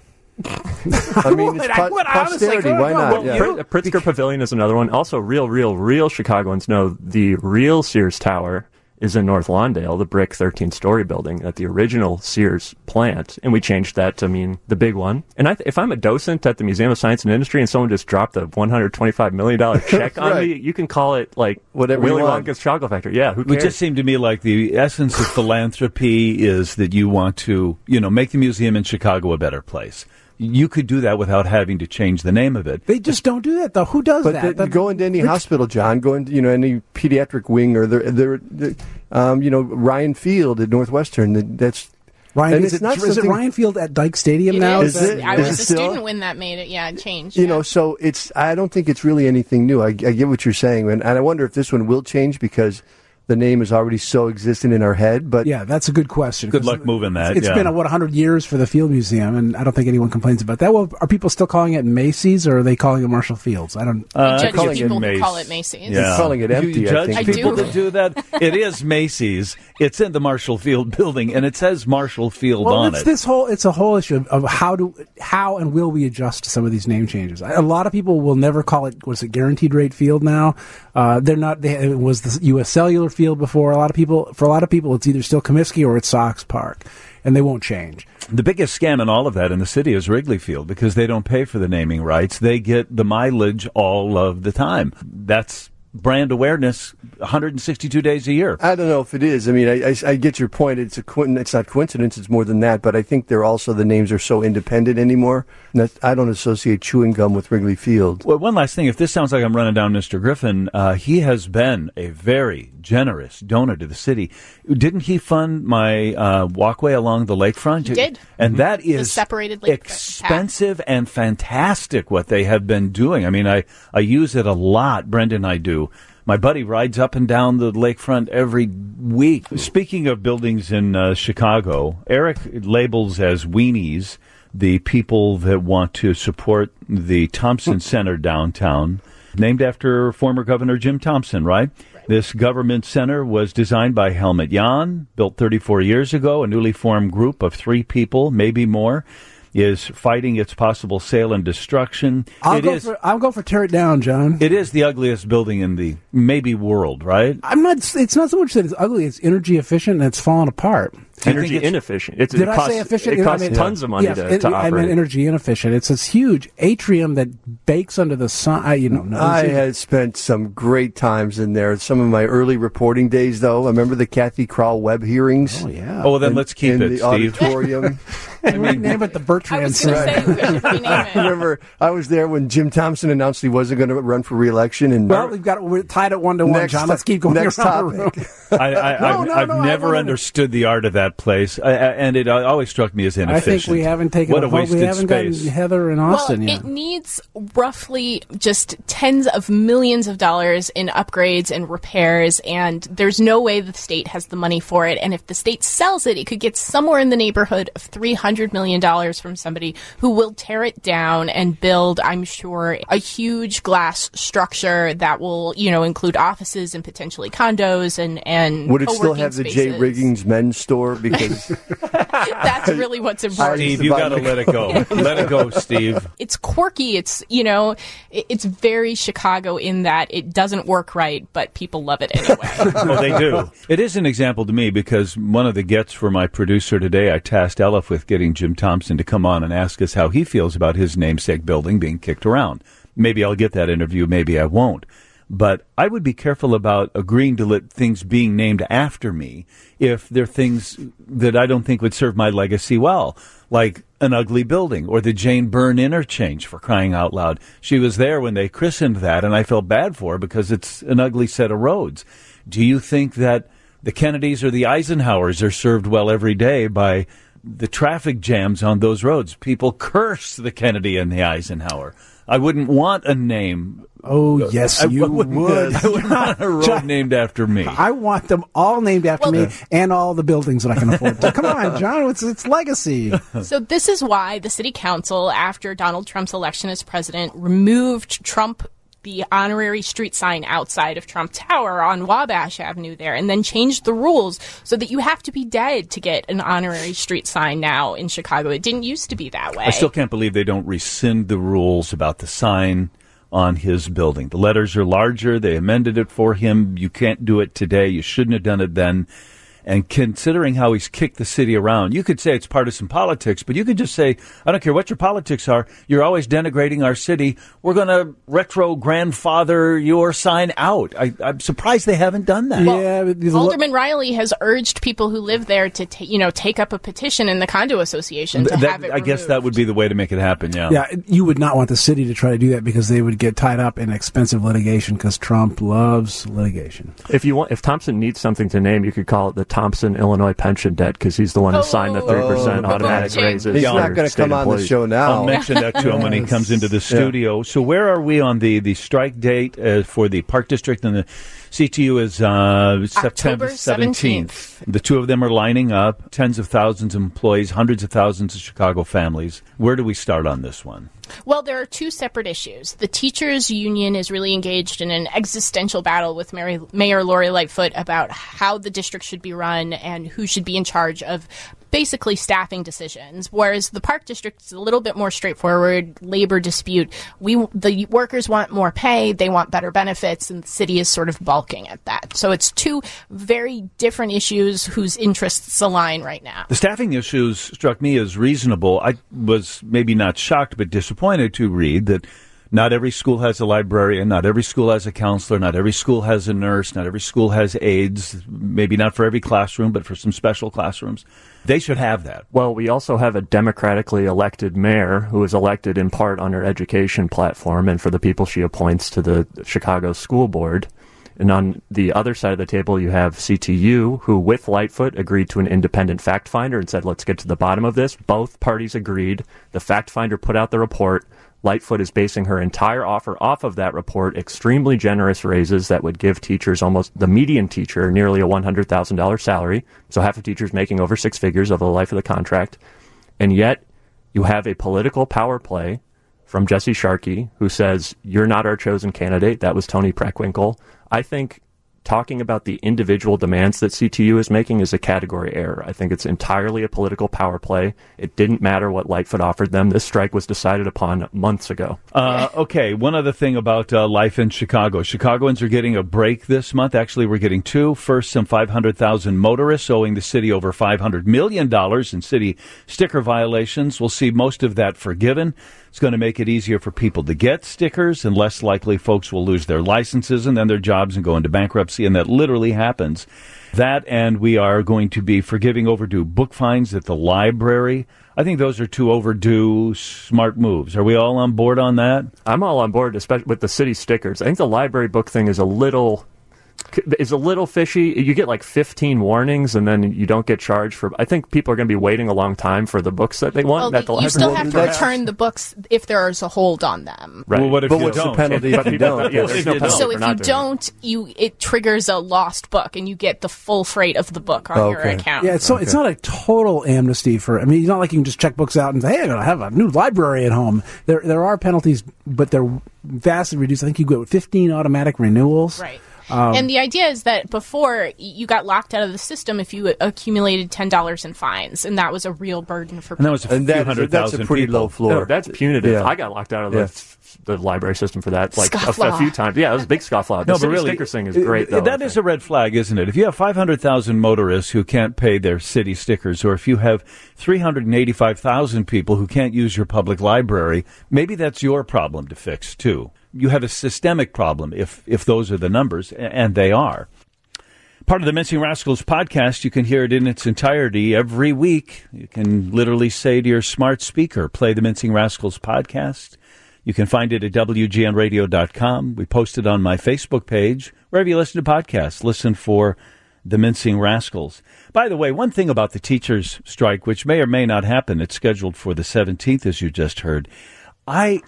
I mean, it's I po- would honestly posterity. go- Why go- not? well, Yeah. Pri- Pritzker Pavilion is another one. Also, real, real, real Chicagoans know the real Sears Tower is in North Lawndale, the brick thirteen-story building at the original Sears plant, and we changed that to mean the big one. And I th- if I'm a docent at the Museum of Science and Industry and someone just dropped a one hundred twenty-five million dollars check on Right. me, you can call it like Whatever you Willy want. Wonka's Chocolate Factory. Yeah, who It cares? just seemed to me like the essence of philanthropy is that you want to, you know, make the museum in Chicago a better place. You could do that without having to change the name of it. They just don't do that, though. Who does But that? the, The- go into any Rich- hospital, John. Go into you know any pediatric wing or the, the, the um, you know Ryan Field at Northwestern. that- That's Ryan, and is, it's it, not is it something- Ryan Field at Dyke Stadium It now? is. Is it? I Is was it a still? student when that made it. Yeah, it changed. you yeah. know. So it's. I don't think it's really anything new. I, I get what you're saying, and, and I wonder if this one will change because the name is already so existent in our head. But Yeah, that's a good question. Good 'cause luck moving that, It's yeah. been, what, one hundred years for the Field Museum, and I don't think anyone complains about that. Well, are people still calling it Macy's, or are they calling it Marshall Fields? I don't... I Uh, judge calling it people who Mace. call it Macy's. Yeah. calling it empty, You I judge think. I people do. that do that. It is Macy's. It's in the Marshall Field building, and it says Marshall Field Well, on it's it. this whole it's a whole issue of, of how do how and will we adjust to some of these name changes. A lot of people will never call it what's it guaranteed rate field now. Uh, they're not. They, it was the U S Cellular Field before. A lot of people for a lot of people it's either still Comiskey or it's Sox Park, and they won't change. The biggest scam in all of that in the city is Wrigley Field because they don't pay for the naming rights. They get the mileage all of the time. That's brand awareness one hundred sixty-two days a year. I don't know if it is. I mean, I, I, I get your point. It's a coin- it's not coincidence. It's more than that. But I think they're also the names are so independent anymore that I don't associate chewing gum with Wrigley Field. Well, one last thing. If this sounds like I'm running down Mister Griffin, uh, he has been a very generous donor to the city. Didn't he fund my uh, walkway along the lakefront? He did. And that The is separated lakefront expensive and fantastic what they have been doing. I mean, I, I use it a lot. Brendan, I do. My buddy rides up and down the lakefront every week. Speaking of buildings in uh, Chicago, Eric labels as weenies the people that want to support the Thompson Center downtown, named after former Governor Jim Thompson, right? right? This government center was designed by Helmut Jahn, built thirty-four years ago. A newly formed group of three people, maybe more, is fighting its possible sale and destruction. I'll It go is- for I'll go for tear it down, John. It is the ugliest building in the maybe world, right? I'm not. It's not so much that it's ugly. It's energy efficient and it's falling apart. Do you Energy think it's- inefficient. It's, Did it I costs, say efficient? It costs I mean, tons of money yes, to, it- to I operate. meant energy inefficient. It's this huge atrium that bakes under the sun. I, you know, no, I it's- had spent some great times in there. Some of my early reporting days, though. I remember the Kathy Kroll web hearings. Oh yeah. Oh, well, then in- let's keep in it, the Steve. auditorium. I mean, name it the I Bertrand was going to Center. say we should rename I it. remember I was there when Jim Thompson announced he wasn't going to run for re-election. And Well, we've got we're tied at one to one, Next John. to- Let's keep going next around the topic. room. I, I, No, I've, no, I've no, I never wanna- understood the art of that place, I, I, and it always struck me as I inefficient. think we haven't taken what a a vote. wasted We haven't space. gotten Heather in Austin well, yet. it needs roughly just tens of millions of dollars in upgrades and repairs, and there's no way the state has the money for it. And if the state sells it, it could get somewhere in the neighborhood of three hundred million dollars from somebody who will tear it down and build, I'm sure, a huge glass structure that will, you know, include offices and potentially condos and, and would it still co-working have the Jay spaces. Riggins men's store because that's really what's important. Steve, you got to let it go. Let it go, Steve. It's quirky. It's, you know, it's very Chicago in that it doesn't work right, but people love it anyway. Oh, they do. It is an example to me because one of the gets for my producer today, I tasked Elif with getting Jim Thompson to come on and ask us how he feels about his namesake building being kicked around. Maybe I'll get that interview, maybe I won't. But I would be careful about agreeing to let things being named after me if they're things that I don't think would serve my legacy well, like an ugly building or the Jane Byrne Interchange, for crying out loud. She was there when they christened that, and I felt bad for her because it's an ugly set of roads. Do you think that the Kennedys or the Eisenhowers are served well every day by the traffic jams on those roads? People curse the Kennedy and the Eisenhower. I wouldn't want a name. Oh, yes, I, you I would. would. I would want a road John, named after me. I want them all named after well, me and all the buildings that I can afford. Come on, John, it's, it's legacy. So this is why the city council, after Donald Trump's election as president, removed Trump the honorary street sign outside of Trump Tower on Wabash Avenue there, and then changed the rules so that you have to be dead to get an honorary street sign now in Chicago. It didn't used to be that way. I still can't believe they don't rescind the rules about the sign on his building. The letters are larger. They amended it for him. You can't do it today. You shouldn't have done it then. And considering how he's kicked the city around, you could say it's partisan politics, but you could just say, I don't care what your politics are, you're always denigrating our city. We're going to retro grandfather your sign out. I, I'm surprised they haven't done that. Well, yeah, the, Alderman Riley has urged people who live there to ta- you know, take up a petition in the condo association to that, have it I guess removed. that would be the way to make it happen, yeah. Yeah, you would not want the city to try to do that because they would get tied up in expensive litigation because Trump loves litigation. If you want, if Thompson needs something to name, you could call it the Thompson, Illinois pension debt because he's the one who Oh. signed the three percent Oh. automatic raises. he's Yeah. not for going to state come on the employees. show now. I'll mention that to him when he comes into the studio. So where are we on the, the strike date uh, for the Park District and the C T U is uh, September seventeenth. The two of them are lining up, tens of thousands of employees, hundreds of thousands of Chicago families. Where do we start on this one? Well, there are two separate issues. The teachers' union is really engaged in an existential battle with Mary, Mayor Lori Lightfoot about how the district should be run and who should be in charge of basically staffing decisions, whereas the Park District is a little bit more straightforward labor dispute. We the workers want more pay, they want better benefits, and the city is sort of balking at that. So it's two very different issues whose interests align right now. The staffing issues struck me as reasonable. I was maybe not shocked but disappointed to read that not every school has a librarian, not every school has a counselor, not every school has a nurse, not every school has aides, maybe not for every classroom, but for some special classrooms. They should have that. Well, we also have a democratically elected mayor who is elected in part on her education platform and for the people she appoints to the Chicago School Board. And on the other side of the table, you have C T U, who with Lightfoot agreed to an independent fact finder and said, let's get to the bottom of this. Both parties agreed. The fact finder put out the report. Lightfoot is basing her entire offer off of that report, extremely generous raises that would give teachers almost the median teacher nearly a one hundred thousand dollars salary. So half of teachers making over six figures over the life of the contract. And yet you have a political power play from Jesse Sharkey, who says, you're not our chosen candidate. That was Tony Preckwinkle. I think talking about the individual demands that C T U is making is a category error. I think it's entirely a political power play. It didn't matter what Lightfoot offered them. This strike was decided upon months ago. Uh, okay, one other thing about uh, life in Chicago. Chicagoans are getting a break this month. Actually, we're getting two. First, some five hundred thousand motorists owing the city over five hundred million dollars in city sticker violations. We'll see most of that forgiven. It's going to make it easier for people to get stickers, and less likely folks will lose their licenses and then their jobs and go into bankruptcy, and that literally happens. That, and we are going to be forgiving overdue book fines at the library. I think those are two overdue smart moves. Are we all on board on that? I'm all on board, especially with the city stickers. I think the library book thing is a little... is a little fishy. You get like fifteen warnings and then you don't get charged for... I think people are going to be waiting a long time for the books that they want. Well, at the you library. still have to That's- return the books if there is a hold on them. Right. Well, what if But you what's the don't? penalty But if you people- don't? yeah, there's no If you penalty So for if not you doing it. don't, you it triggers a lost book, and you get the full freight of the book on your Okay. account. Yeah, it's so it's not a total amnesty for. I mean, it's not like you can just check books out and say, "Hey, I'm going to have a new library at home." There, there are penalties, but they're vastly reduced. I think you get fifteen automatic renewals. Right. Um, and the idea is that before you got locked out of the system if you accumulated ten dollars in fines, and that was a real burden for people. And that was a and few that, hundred that's thousand a pretty people. low floor. No, that's punitive. Yeah. I got locked out of Yeah. the, the library system for that, like a, Scofflaw. a few times. Yeah, it was a big scofflaw. The No, but city really, sticker thing is great, though. that is a red flag, isn't it? If you have five hundred thousand motorists who can't pay their city stickers, or if you have three hundred eighty-five thousand people who can't use your public library, maybe that's your problem to fix, too. You have a systemic problem if, if those are the numbers, and they are. Part of the Mincing Rascals podcast, you can hear it in its entirety every week. You can literally say to your smart speaker, play the Mincing Rascals podcast. You can find it at W G N radio dot com. We post it on my Facebook page. Wherever you listen to podcasts, listen for the Mincing Rascals. By the way, one thing about the teachers' strike, which may or may not happen, it's scheduled for the seventeenth, as you just heard. I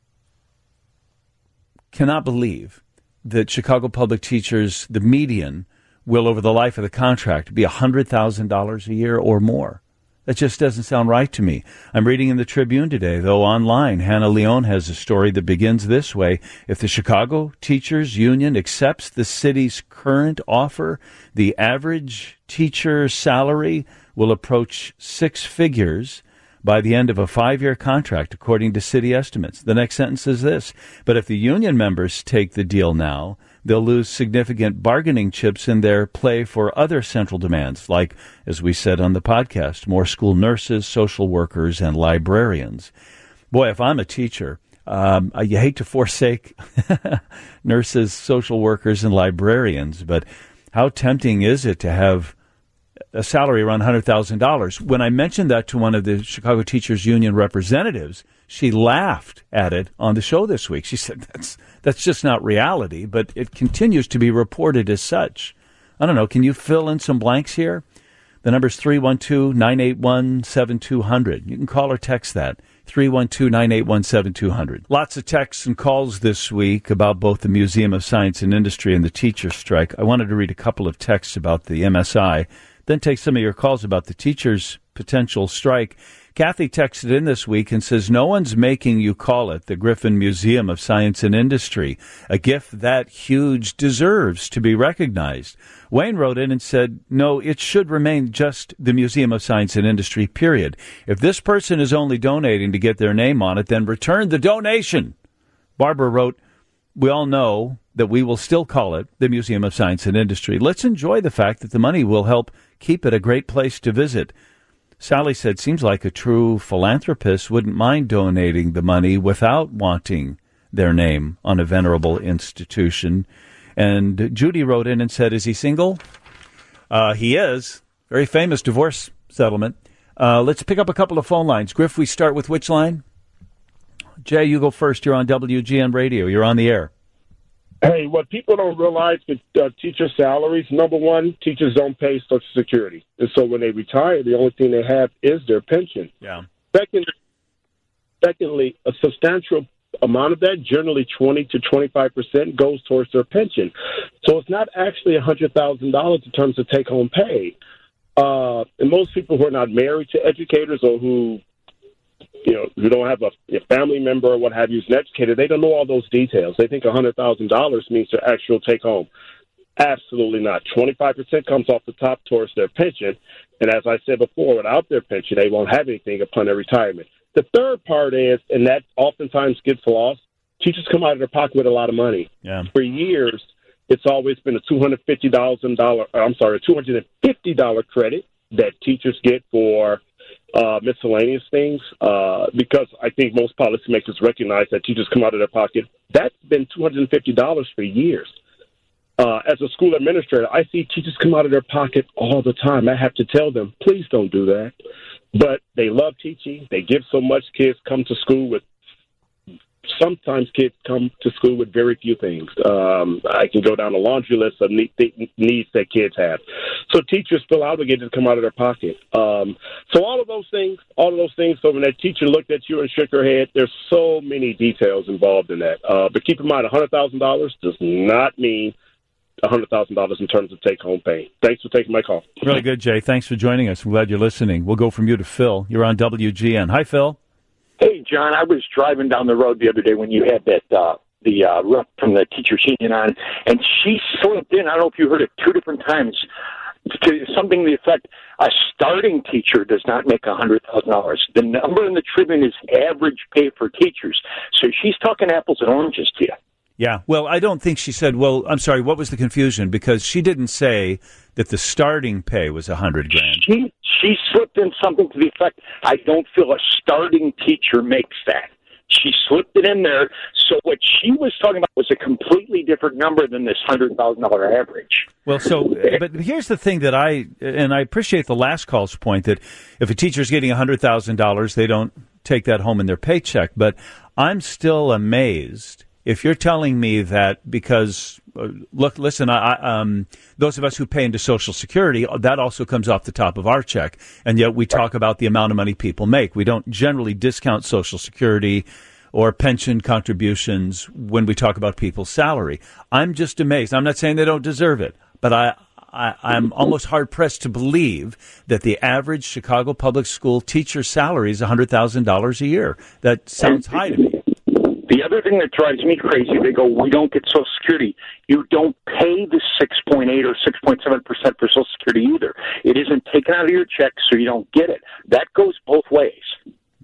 cannot believe that Chicago public teachers, the median, will, over the life of the contract, be one hundred thousand dollars a year or more. That just doesn't sound right to me. I'm reading in the Tribune today, though, online. Hannah Leone has a story that begins this way. If the Chicago Teachers Union accepts the city's current offer, the average teacher salary will approach six figures by the end of a five-year contract, according to city estimates. The next sentence is this: but if the union members take the deal now, they'll lose significant bargaining chips in their play for other central demands, like, as we said on the podcast, more school nurses, social workers, and librarians. Boy, if I'm a teacher, um, you hate to forsake nurses, social workers, and librarians, but how tempting is it to have a salary around one hundred thousand dollars? When I mentioned that to one of the Chicago Teachers Union representatives, she laughed at it on the show this week. She said, that's that's just not reality, but it continues to be reported as such. I don't know. Can you fill in some blanks here? The number's three one two, nine eight one, seven two zero zero. You can call or text that, three one two, nine eight one, seven two zero zero. Lots of texts and calls this week about both the Museum of Science and Industry and the teacher strike. I wanted to read a couple of texts about the M S I, then take some of your calls about the teachers' potential strike. Kathy texted in this week and says, no one's making you call it the Griffin Museum of Science and Industry. A gift that huge deserves to be recognized. Wayne wrote in and said, no, it should remain just the Museum of Science and Industry, period. If this person is only donating to get their name on it, then return the donation. Barbara wrote, we all know that we will still call it the Museum of Science and Industry. Let's enjoy the fact that the money will help keep it a great place to visit. Sally said, seems like a true philanthropist wouldn't mind donating the money without wanting their name on a venerable institution. And Judy wrote in and said, is he single? Uh, he is. Very famous divorce settlement. Uh, let's pick up a couple of phone lines. Griff, we start with which line? Jay, you go first. You're on W G N Radio. You're on the air. Hey, what people don't realize with uh, teacher salaries, number one, teachers don't pay Social Security. And so when they retire, the only thing they have is their pension. Yeah. Second, secondly, a substantial amount of that, generally twenty to twenty-five percent, goes towards their pension. So it's not actually one hundred thousand dollars in terms of take-home pay. Uh, and most people who are not married to educators or who you know, who don't have a, a family member or what have you, is an educator, they don't know all those details. They think one hundred thousand dollars means their actual take-home. Absolutely not. twenty-five percent comes off the top towards their pension. And as I said before, without their pension, they won't have anything upon their retirement. The third part is, and that oftentimes gets lost, teachers come out of their pocket with a lot of money. Yeah. For years, it's always been a two hundred fifty dollars, I'm sorry, a two hundred fifty dollars credit that teachers get for Uh, miscellaneous things, uh, because I think most policymakers recognize that teachers come out of their pocket. That's been two hundred fifty dollars for years. Uh, as a school administrator, I see teachers come out of their pocket all the time. I have to tell them, please don't do that. But they love teaching. They give so much. Kids come to school with, sometimes kids come to school with very few things. Um, I can go down a laundry list of needs that kids have. So teachers feel obligated to come out of their pocket. Um, so all of those things, all of those things, so when that teacher looked at you and shook her head, there's so many details involved in that. Uh, but keep in mind, one hundred thousand dollars does not mean one hundred thousand dollars in terms of take-home pay. Thanks for taking my call. Really good, Jay. Thanks for joining us. I'm glad you're listening. We'll go from you to Phil. You're on W G N. Hi, Phil. Hey, John, I was driving down the road the other day when you had that uh, the uh, rep from the teachers union on, and she slipped in. I don't know if you heard it two different times. To something to the effect, a starting teacher does not make one hundred thousand dollars. The number in the Tribune is average pay for teachers. So she's talking apples and oranges to you. Yeah, well, I don't think she said, well, I'm sorry, what was the confusion? Because she didn't say that the starting pay was a hundred grand. She, she slipped in something to the effect, I don't feel a starting teacher makes that. She slipped it in there. So what she was talking about was a completely different number than this one hundred thousand dollars average. Well, so, but here's the thing that I, and I appreciate the last call's point that if a teacher's getting one hundred thousand dollars, they don't take that home in their paycheck. But I'm still amazed if you're telling me that because, uh, look, listen, I, I, um, those of us who pay into Social Security, that also comes off the top of our check. And yet we talk about the amount of money people make. We don't generally discount Social Security or pension contributions when we talk about people's salary. I'm just amazed. I'm not saying they don't deserve it, but I, I, I'm almost hard-pressed to believe that the average Chicago public school teacher salary is one hundred thousand dollars a year. That sounds high to me. The other thing that drives me crazy, they go, we don't get Social Security. You don't pay the six point eight or six point seven percent for Social Security either. It isn't taken out of your check, so you don't get it. That goes both ways. Yeah.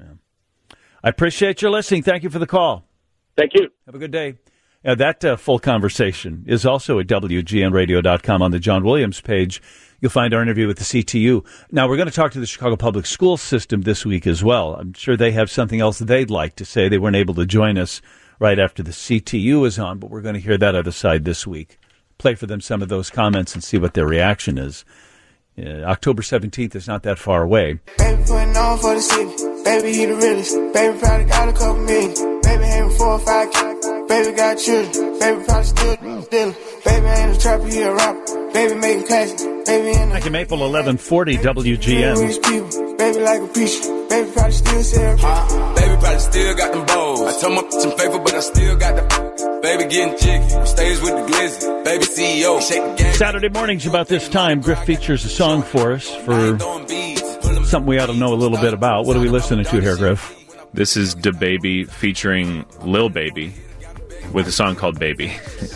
I appreciate your listening. Thank you for the call. Thank you. Have a good day. Uh, that uh, full conversation is also at W G N radio dot com on the John Williams page. You'll find our interview with the C T U. Now, we're going to talk to the Chicago Public School System this week as well. I'm sure they have something else they'd like to say. They weren't able to join us right after the C T U is on, but we're going to hear that other side this week. Play for them some of those comments and see what their reaction is. Uh, October seventeenth is not that far away. Baby putting on for the city. Baby, he the realest. Baby probably got a couple million. Baby having four or five kids. Baby got children. Baby probably still stealing. Baby ain't a trapper, he a rapper. Baby making classics. Baby in the... Thank you, Maple, eleven forty W G N. Baby like a preacher. Baby probably still sell. Uh, baby probably still got them bowls. I told my some paper, but I still got the... Baby getting jiggy. Stays with the glizzy. Baby C E O. Shake the game. Saturday mornings about this time, Griff features a song for us for something we ought to know a little bit about. What are we listening to here, Griff? This is DaBaby featuring Lil Baby with a song called Baby.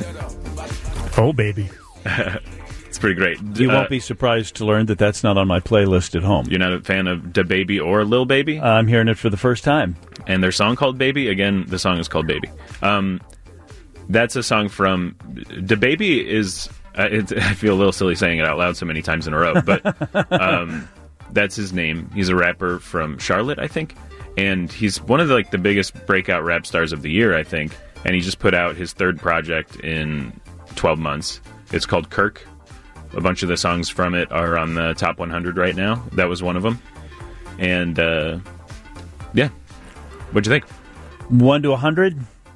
Oh, baby. It's pretty great. You uh, won't be surprised to learn that that's not on my playlist at home. You're not a fan of DaBaby or Lil Baby? Uh, I'm hearing it for the first time. And their song called Baby? Again, the song is called Baby. Um, that's a song from... DaBaby is... Uh, it, I feel a little silly saying it out loud so many times in a row, but um, that's his name. He's a rapper from Charlotte, I think. And he's one of the, like the biggest breakout rap stars of the year, I think. And he just put out his third project in twelve months. It's called Kirk. A bunch of the songs from it are on the top one hundred right now. That was one of them. And, uh, yeah. What'd you think? one to one hundred?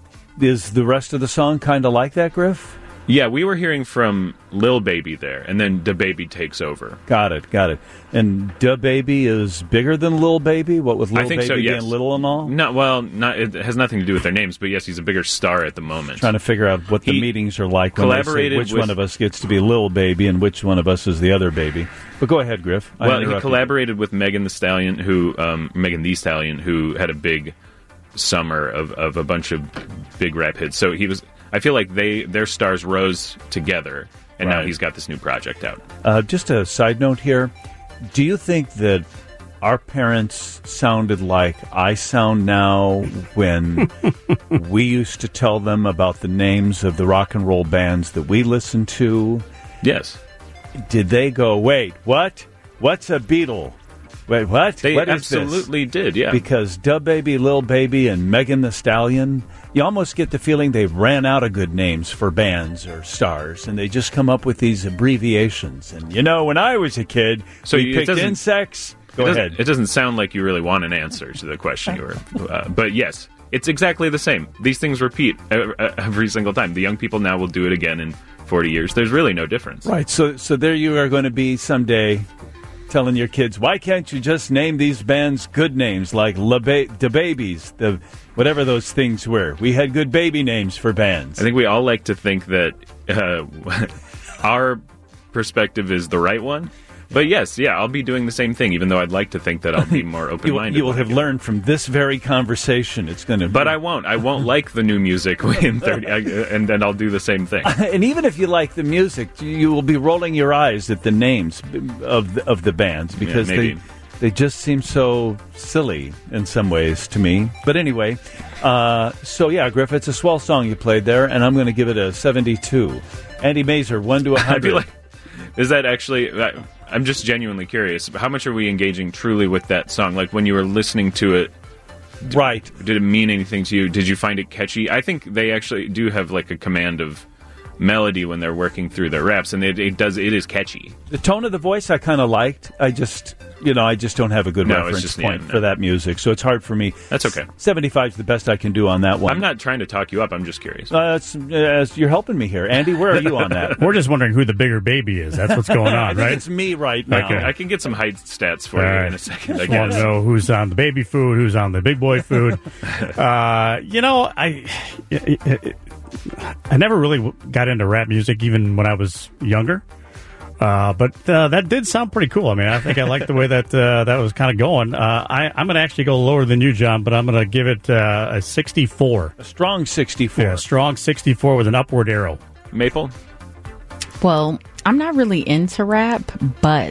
Is the rest of the song kind of like that, Griff? Yeah, we were hearing from Lil Baby there, and then DaBaby takes over. Got it, got it. And DaBaby is bigger than Lil Baby? What with Lil I think Baby so, yes. being little and all? No, well, not, it has nothing to do with their names, but yes, he's a bigger star at the moment. Trying to figure out what the He meetings are like when they say collaborated which with- one of us gets to be Lil Baby and which one of us is the other baby. But go ahead, Griff. I Well, he interrupted collaborated with Megan the Stallion, who um, Megan the Stallion, who had a big summer of, of a bunch of big rap hits. So he was. I feel like they their stars rose together, and Right. now he's got this new project out. Uh, just a side note here. Do you think that our parents sounded like I sound now when we used to tell them about the names of the rock and roll bands that we listened to? Yes. Did they go, wait, what? What's a Beatle? Wait, what? They what is this? absolutely did, yeah. Because DaBaby, Lil Baby, and Megan the Stallion, you almost get the feeling they ran out of good names for bands or stars, and they just come up with these abbreviations. And, you know, when I was a kid, So we it picked doesn't- insects. Go it doesn't- ahead. It doesn't sound like you really want an answer to the question you were. Uh, but yes, it's exactly the same. These things repeat uh, uh, every single time. The young people now will do it again in forty years. There's really no difference. Right, so so there you are going to be someday telling your kids, why can't you just name these bands good names like La ba- DaBabies, the whatever those things were. We had good baby names for bands. I think we all like to think that uh, our perspective is the right one, But yes, yeah, I'll be doing the same thing, even though I'd like to think that I'll be more open-minded. You, you will have learned from this very conversation. It's going to, but I won't. I won't like the new music in thirty, I, and then I'll do the same thing. And even if you like the music, you will be rolling your eyes at the names of the, of the bands because yeah, they they just seem so silly in some ways to me. But anyway, uh, so yeah, Griff, it's a swell song you played there, and I'm going to give it a seventy-two. Andy Mazer, one to a hundred. Like, is that actually? I'm just genuinely curious. How much are we engaging truly with that song? Like when you were listening to it, did, right? Did it mean anything to you? Did you find it catchy? I think they actually do have like a command of melody when they're working through their raps, and it, it does. It is catchy. The tone of the voice I kind of liked. I just, you know, I just don't have a good no, reference just, point yeah, no. for that music, so it's hard for me. That's okay. seventy-five is the best I can do on that one. I'm not trying to talk you up. I'm just curious. Uh, it's, uh, you're helping me here, Andy. Where are you on that? We're just wondering who the bigger baby is. That's what's going on, I think right? It's me right now. Okay. I can get some height stats for All you right. in a second. I Just want guess. to know who's on the baby food, who's on the big boy food. uh, you know, I. It, it, I never really got into rap music even when I was younger, uh, but uh, that did sound pretty cool. I mean, I think I like the way that uh, that was kind of going. Uh, I, I'm going to actually go lower than you, John, but I'm going to give it uh, a sixty-four. A strong sixty-four. Yeah, a strong sixty-four with an upward arrow. Maple? Well, I'm not really into rap, but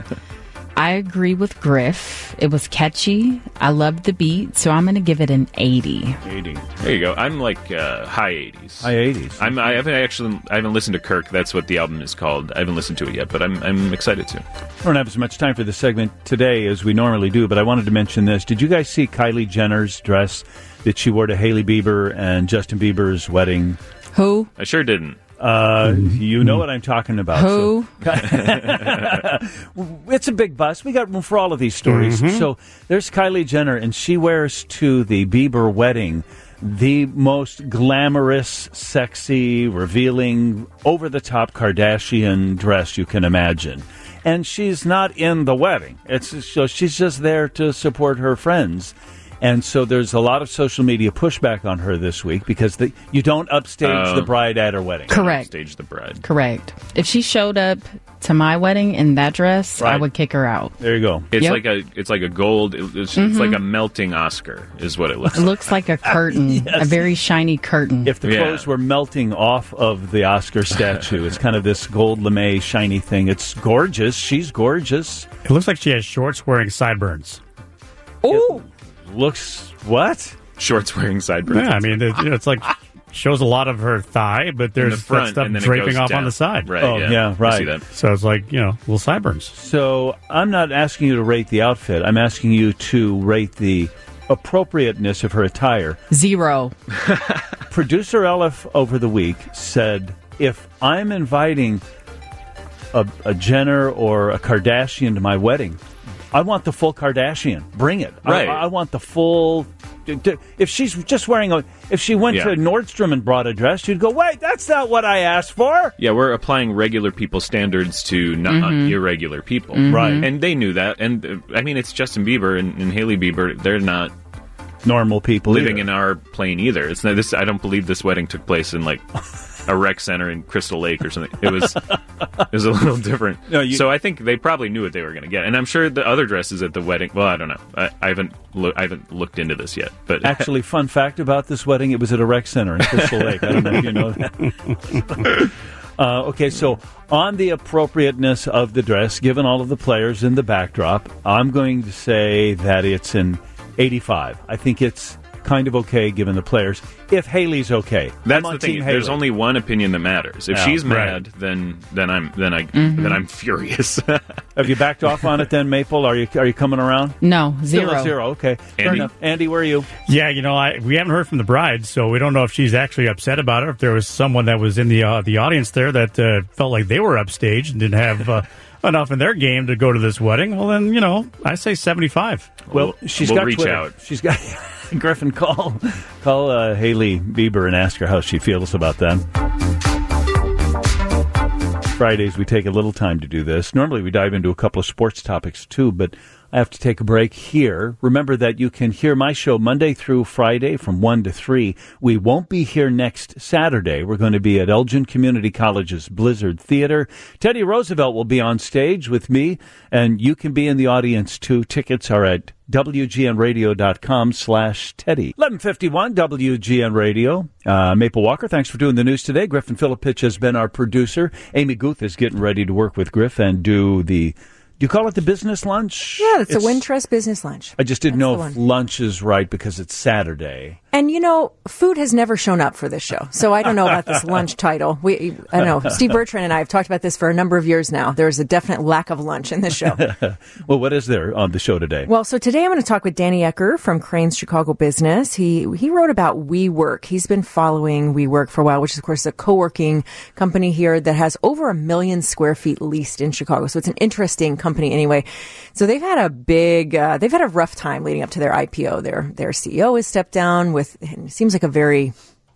I agree with Griff. It was catchy. I loved the beat, so I'm going to give it an eighty. eighty. There you go. I'm like uh, high eighties. High eighties. I'm. I haven't actually. I haven't listened to Kirk. That's what the album is called. I haven't listened to it yet, but I'm. I'm excited to. I don't have as much time for this segment today as we normally do, but I wanted to mention this. Did you guys see Kylie Jenner's dress that she wore to Hailey Bieber and Justin Bieber's wedding? Who? I sure didn't. Uh, you know what I'm talking about. Who? So. It's a big bus. We got room for all of these stories. Mm-hmm. So there's Kylie Jenner, and she wears to the Bieber wedding the most glamorous, sexy, revealing, over-the-top Kardashian dress you can imagine. And she's not in the wedding. It's so she's just there to support her friends. And so there's a lot of social media pushback on her this week because the, you don't upstage Uh, the bride at her wedding. Correct. Stage the bride. Correct. If she showed up to my wedding in that dress, Right. I would kick her out. There you go. It's Yep. like a. It's like a gold. It's, it's Mhm. like a melting Oscar, is what it looks It like. looks like a curtain, Yes. a very shiny curtain. If the Yeah. clothes were melting off of the Oscar statue, it's kind of this gold lame shiny thing. It's gorgeous. She's gorgeous. It looks like she has shorts wearing sideburns. Oh, Looks what? Shorts wearing sideburns. Yeah, I mean, it, you know, it's like shows a lot of her thigh, but in there's the that front, stuff and then it draping goes off down. on the side. Right. Oh, yeah, yeah, I right. see that. So it's like, you know, little sideburns. So I'm not asking you to rate the outfit. I'm asking you to rate the appropriateness of her attire. zero. Producer Elif over the week said, if I'm inviting a, a Jenner or a Kardashian to my wedding, I want the full Kardashian. Bring it. Right. I, I want the full. If she's just wearing a, if she went Yeah. to Nordstrom and brought a dress, you'd go, wait, that's not what I asked for. Yeah, we're applying regular people standards to not Mhm. irregular people, Mhm. Right. and they knew that. And uh, I mean, it's Justin Bieber and, and Hailey Bieber. They're not Normal people living either. in our plane either. It's not this. I don't believe this wedding took place in like a rec center in Crystal Lake or something. It was it was a little different. No, you- so I think they probably knew what they were going to get, and I'm sure the other dresses at the wedding. Well, I don't know. I, I haven't lo- I haven't looked into this yet, but Actually, fun fact about this wedding, it was at a rec center in Crystal Lake. I don't know if you know that. Uh, okay, so on the appropriateness of the dress, given all of the players in the backdrop, I'm going to say that it's an eighty-five. I think it's kind of okay given the players. If Haley's okay, that's I'm on the thing. Team There's Haley. only one opinion that matters. If Yeah, she's right. mad, then then I'm then I Mhm. then I'm furious. Have you backed off on it then, Maple? Are you are you coming around? No, Still zero. a zero. Okay, fair Andy? enough. Andy, where are you? Yeah, you know, I we haven't heard from the bride, so we don't know if she's actually upset about it. If there was someone that was in the uh, the audience there that uh, felt like they were upstaged and didn't have uh, enough in their game to go to this wedding, well, then you know, I say seventy-five. Well, We'll- she's we'll got reach Twitter. out. She's got Griffin. Call call uh, Hailey Bieber and ask her how she feels about that. Fridays we take a little time to do this. Normally we dive into a couple of sports topics too, but I have to take a break here. Remember that you can hear my show Monday through Friday from one to three. We won't be here next Saturday. We're going to be at Elgin Community College's Blizzard Theater. Teddy Roosevelt will be on stage with me, and you can be in the audience too. Tickets are at W G N radio dot com slash Teddy. eleven fifty-one W G N Radio. Uh, Maple Walker, thanks for doing the news today. Griffin Filipich has been our producer. Amy Guth is getting ready to work with Griff and do the... Do you call it the business lunch? Yeah, it's, it's a Wintrust business lunch. I just didn't That's know if lunch is right because it's Saturday. And, you know, food has never shown up for this show, so I don't know about this lunch title. We, I know, Steve Bertrand and I have talked about this for a number of years now. There's a definite lack of lunch in this show. Well, what is there on the show today? Well, so today I'm going to talk with Danny Ecker from Crain's Chicago Business. He he wrote about WeWork. He's been following WeWork for a while, which is, of course, a co-working company here that has over a million square feet leased in Chicago. So it's an interesting company anyway. So they've had a big, uh, they've had a rough time leading up to their I P O. Their their C E O has stepped down with, it seems like a very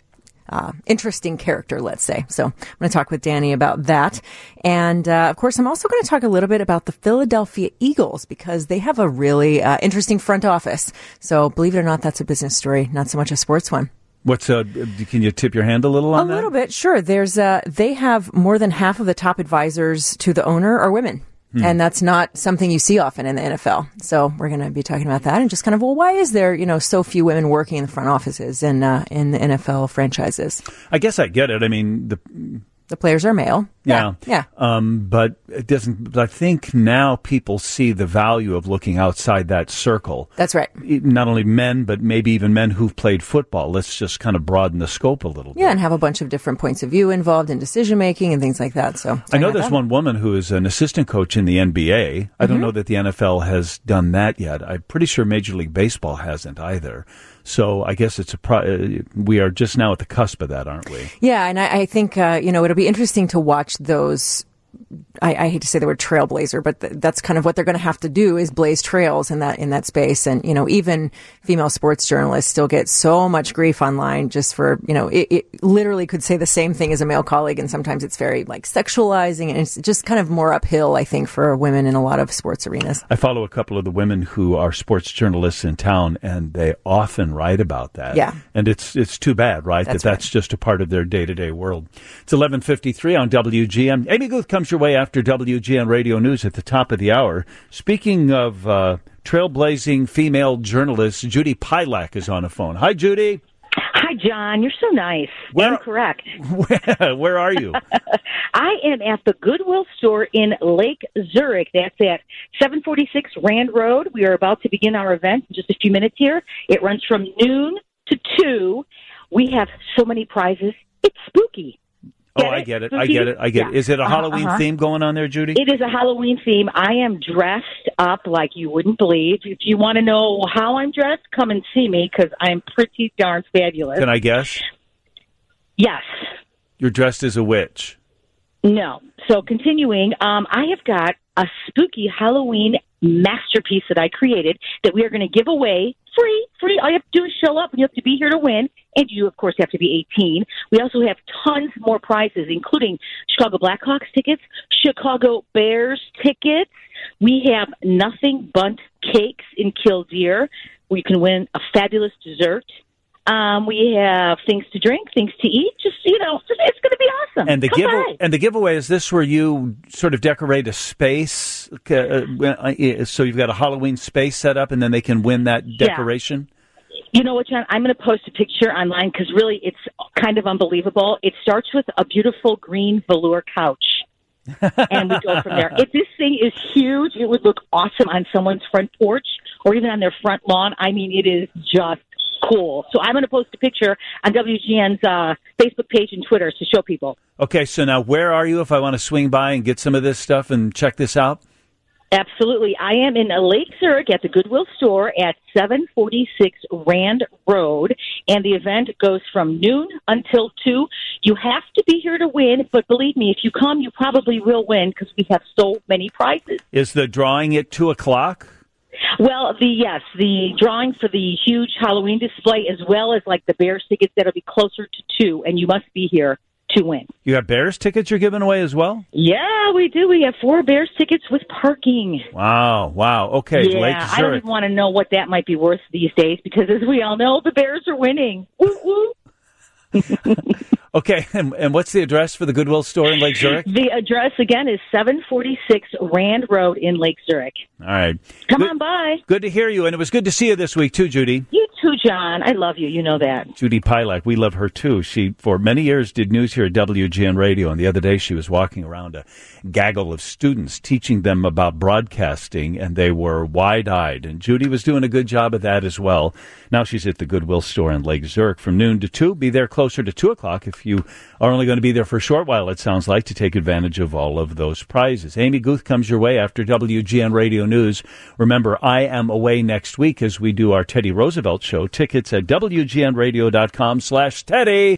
uh, interesting character, let's say. So I'm going to talk with Danny about that. And, uh, of course, I'm also going to talk a little bit about the Philadelphia Eagles because they have a really uh, interesting front office. So believe it or not, that's a business story, not so much a sports one. What's uh, can you tip your hand a little on a that? A little bit, sure. There's uh, they have more than half of the top advisors to the owner are women. Hmm. And that's not something you see often in the N F L. So we're going to be talking about that and just kind of, well, why is there, you know, so few women working in the front offices in, uh, in the N F L franchises? I guess I get it. I mean, the... The players are male. Yeah. Yeah. Um, but it doesn't, but I think now people see the value of looking outside that circle. That's right. Not only men, but maybe even men who've played football. Let's just kind of broaden the scope a little bit. Yeah, and have a bunch of different points of view involved in decision making and things like that. So I know there's one woman who is an assistant coach in the N B A. I mm-hmm. don't know that the N F L has done that yet. I'm pretty sure Major League Baseball hasn't either. So I guess it's a pro- we are just now at the cusp of that, aren't we? Yeah, and I, I think uh, you know it'll be interesting to watch those. I, I hate to say the word trailblazer, but th- that's kind of what they're going to have to do is blaze trails in that in that space. And you know, even female sports journalists still get so much grief online just for you know it, it literally could say the same thing as a male colleague, and sometimes it's very like sexualizing, and it's just kind of more uphill, I think, for women in a lot of sports arenas. I follow a couple of the women who are sports journalists in town, and they often write about that. Yeah, and it's it's too bad, right? That's that that's right. just a part of their day to day world. It's eleven fifty-three on W G N. Amy Guth comes your way after W G N Radio News at the top of the hour. Speaking of uh, trailblazing female journalists, Judy Pilak is on the phone. Hi, Judy. Hi, John. You're so nice. Where, and correct. Where, where are you? I am at the Goodwill store in Lake Zurich. That's at seven forty-six Rand Road. We are about to begin our event in just a few minutes here. It runs from noon to two. We have so many prizes. It's spooky. Get oh, it? I get it. I get it. I get yeah. it. Is it a uh-huh, Halloween uh-huh. theme going on there, Judy? It is a Halloween theme. I am dressed up like you wouldn't believe. If you want to know how I'm dressed, come and see me because I'm pretty darn fabulous. Can I guess? Yes. You're dressed as a witch. No. So continuing, um, I have got a spooky Halloween masterpiece that I created that we are going to give away free. Free. All you have to do is show up, and you have to be here to win. And you, of course, have to be eighteen. We also have tons more prizes, including Chicago Blackhawks tickets, Chicago Bears tickets. We have Nothing Bundt Cakes in Killdeer. We can win a fabulous dessert. Um, we have things to drink, things to eat. Just, you know, just, it's going to be awesome. And the Come give by. and the giveaway is this, where you sort of decorate a space, uh, so you've got a Halloween space set up, and then they can win that decoration. Yeah. You know what, John? I'm going to post a picture online because really, it's kind of unbelievable. It starts with a beautiful green velour couch. And we go from there. If this thing is huge, it would look awesome on someone's front porch or even on their front lawn. I mean, it is just cool. So I'm going to post a picture on W G N's uh, Facebook page and Twitter to show people. Okay, so now where are you if I want to swing by and get some of this stuff and check this out? Absolutely. I am in Lake Zurich at the Goodwill store at seven forty-six Rand Road, and the event goes from noon until two. You have to be here to win, but believe me, if you come, you probably will win because we have so many prizes. Is the drawing at two o'clock? Well, the yes, the drawing for the huge Halloween display, as well as like the Bears tickets, that'll be closer to two, and you must be here to win. You got Bears tickets you're giving away as well? Yeah, we do. We have four Bears tickets with parking. Wow, wow. Okay, yeah, Lake I don't Zurich. even want to know what that might be worth these days because, as we all know, the Bears are winning. Woo, woo. Okay, and, and what's the address for the Goodwill store in Lake Zurich? The address, again, is seven forty-six Rand Road in Lake Zurich. All right. Come good, on by. Good to hear you, and it was good to see you this week, too, Judy. You too, John. I love you. You know that. Judy Pilak, we love her, too. She, for many years, did news here at W G N Radio, and the other day she was walking around a gaggle of students, teaching them about broadcasting, and they were wide-eyed, and Judy was doing a good job of that as well. Now she's at the Goodwill store in Lake Zurich from noon to two. Be there closer to two o'clock if you are only going to be there for a short while, it sounds like, to take advantage of all of those prizes. Amy Guth comes your way after W G N Radio News. Remember, I am away next week as we do our Teddy Roosevelt show. Tickets at W G N radio dot com slash Teddy.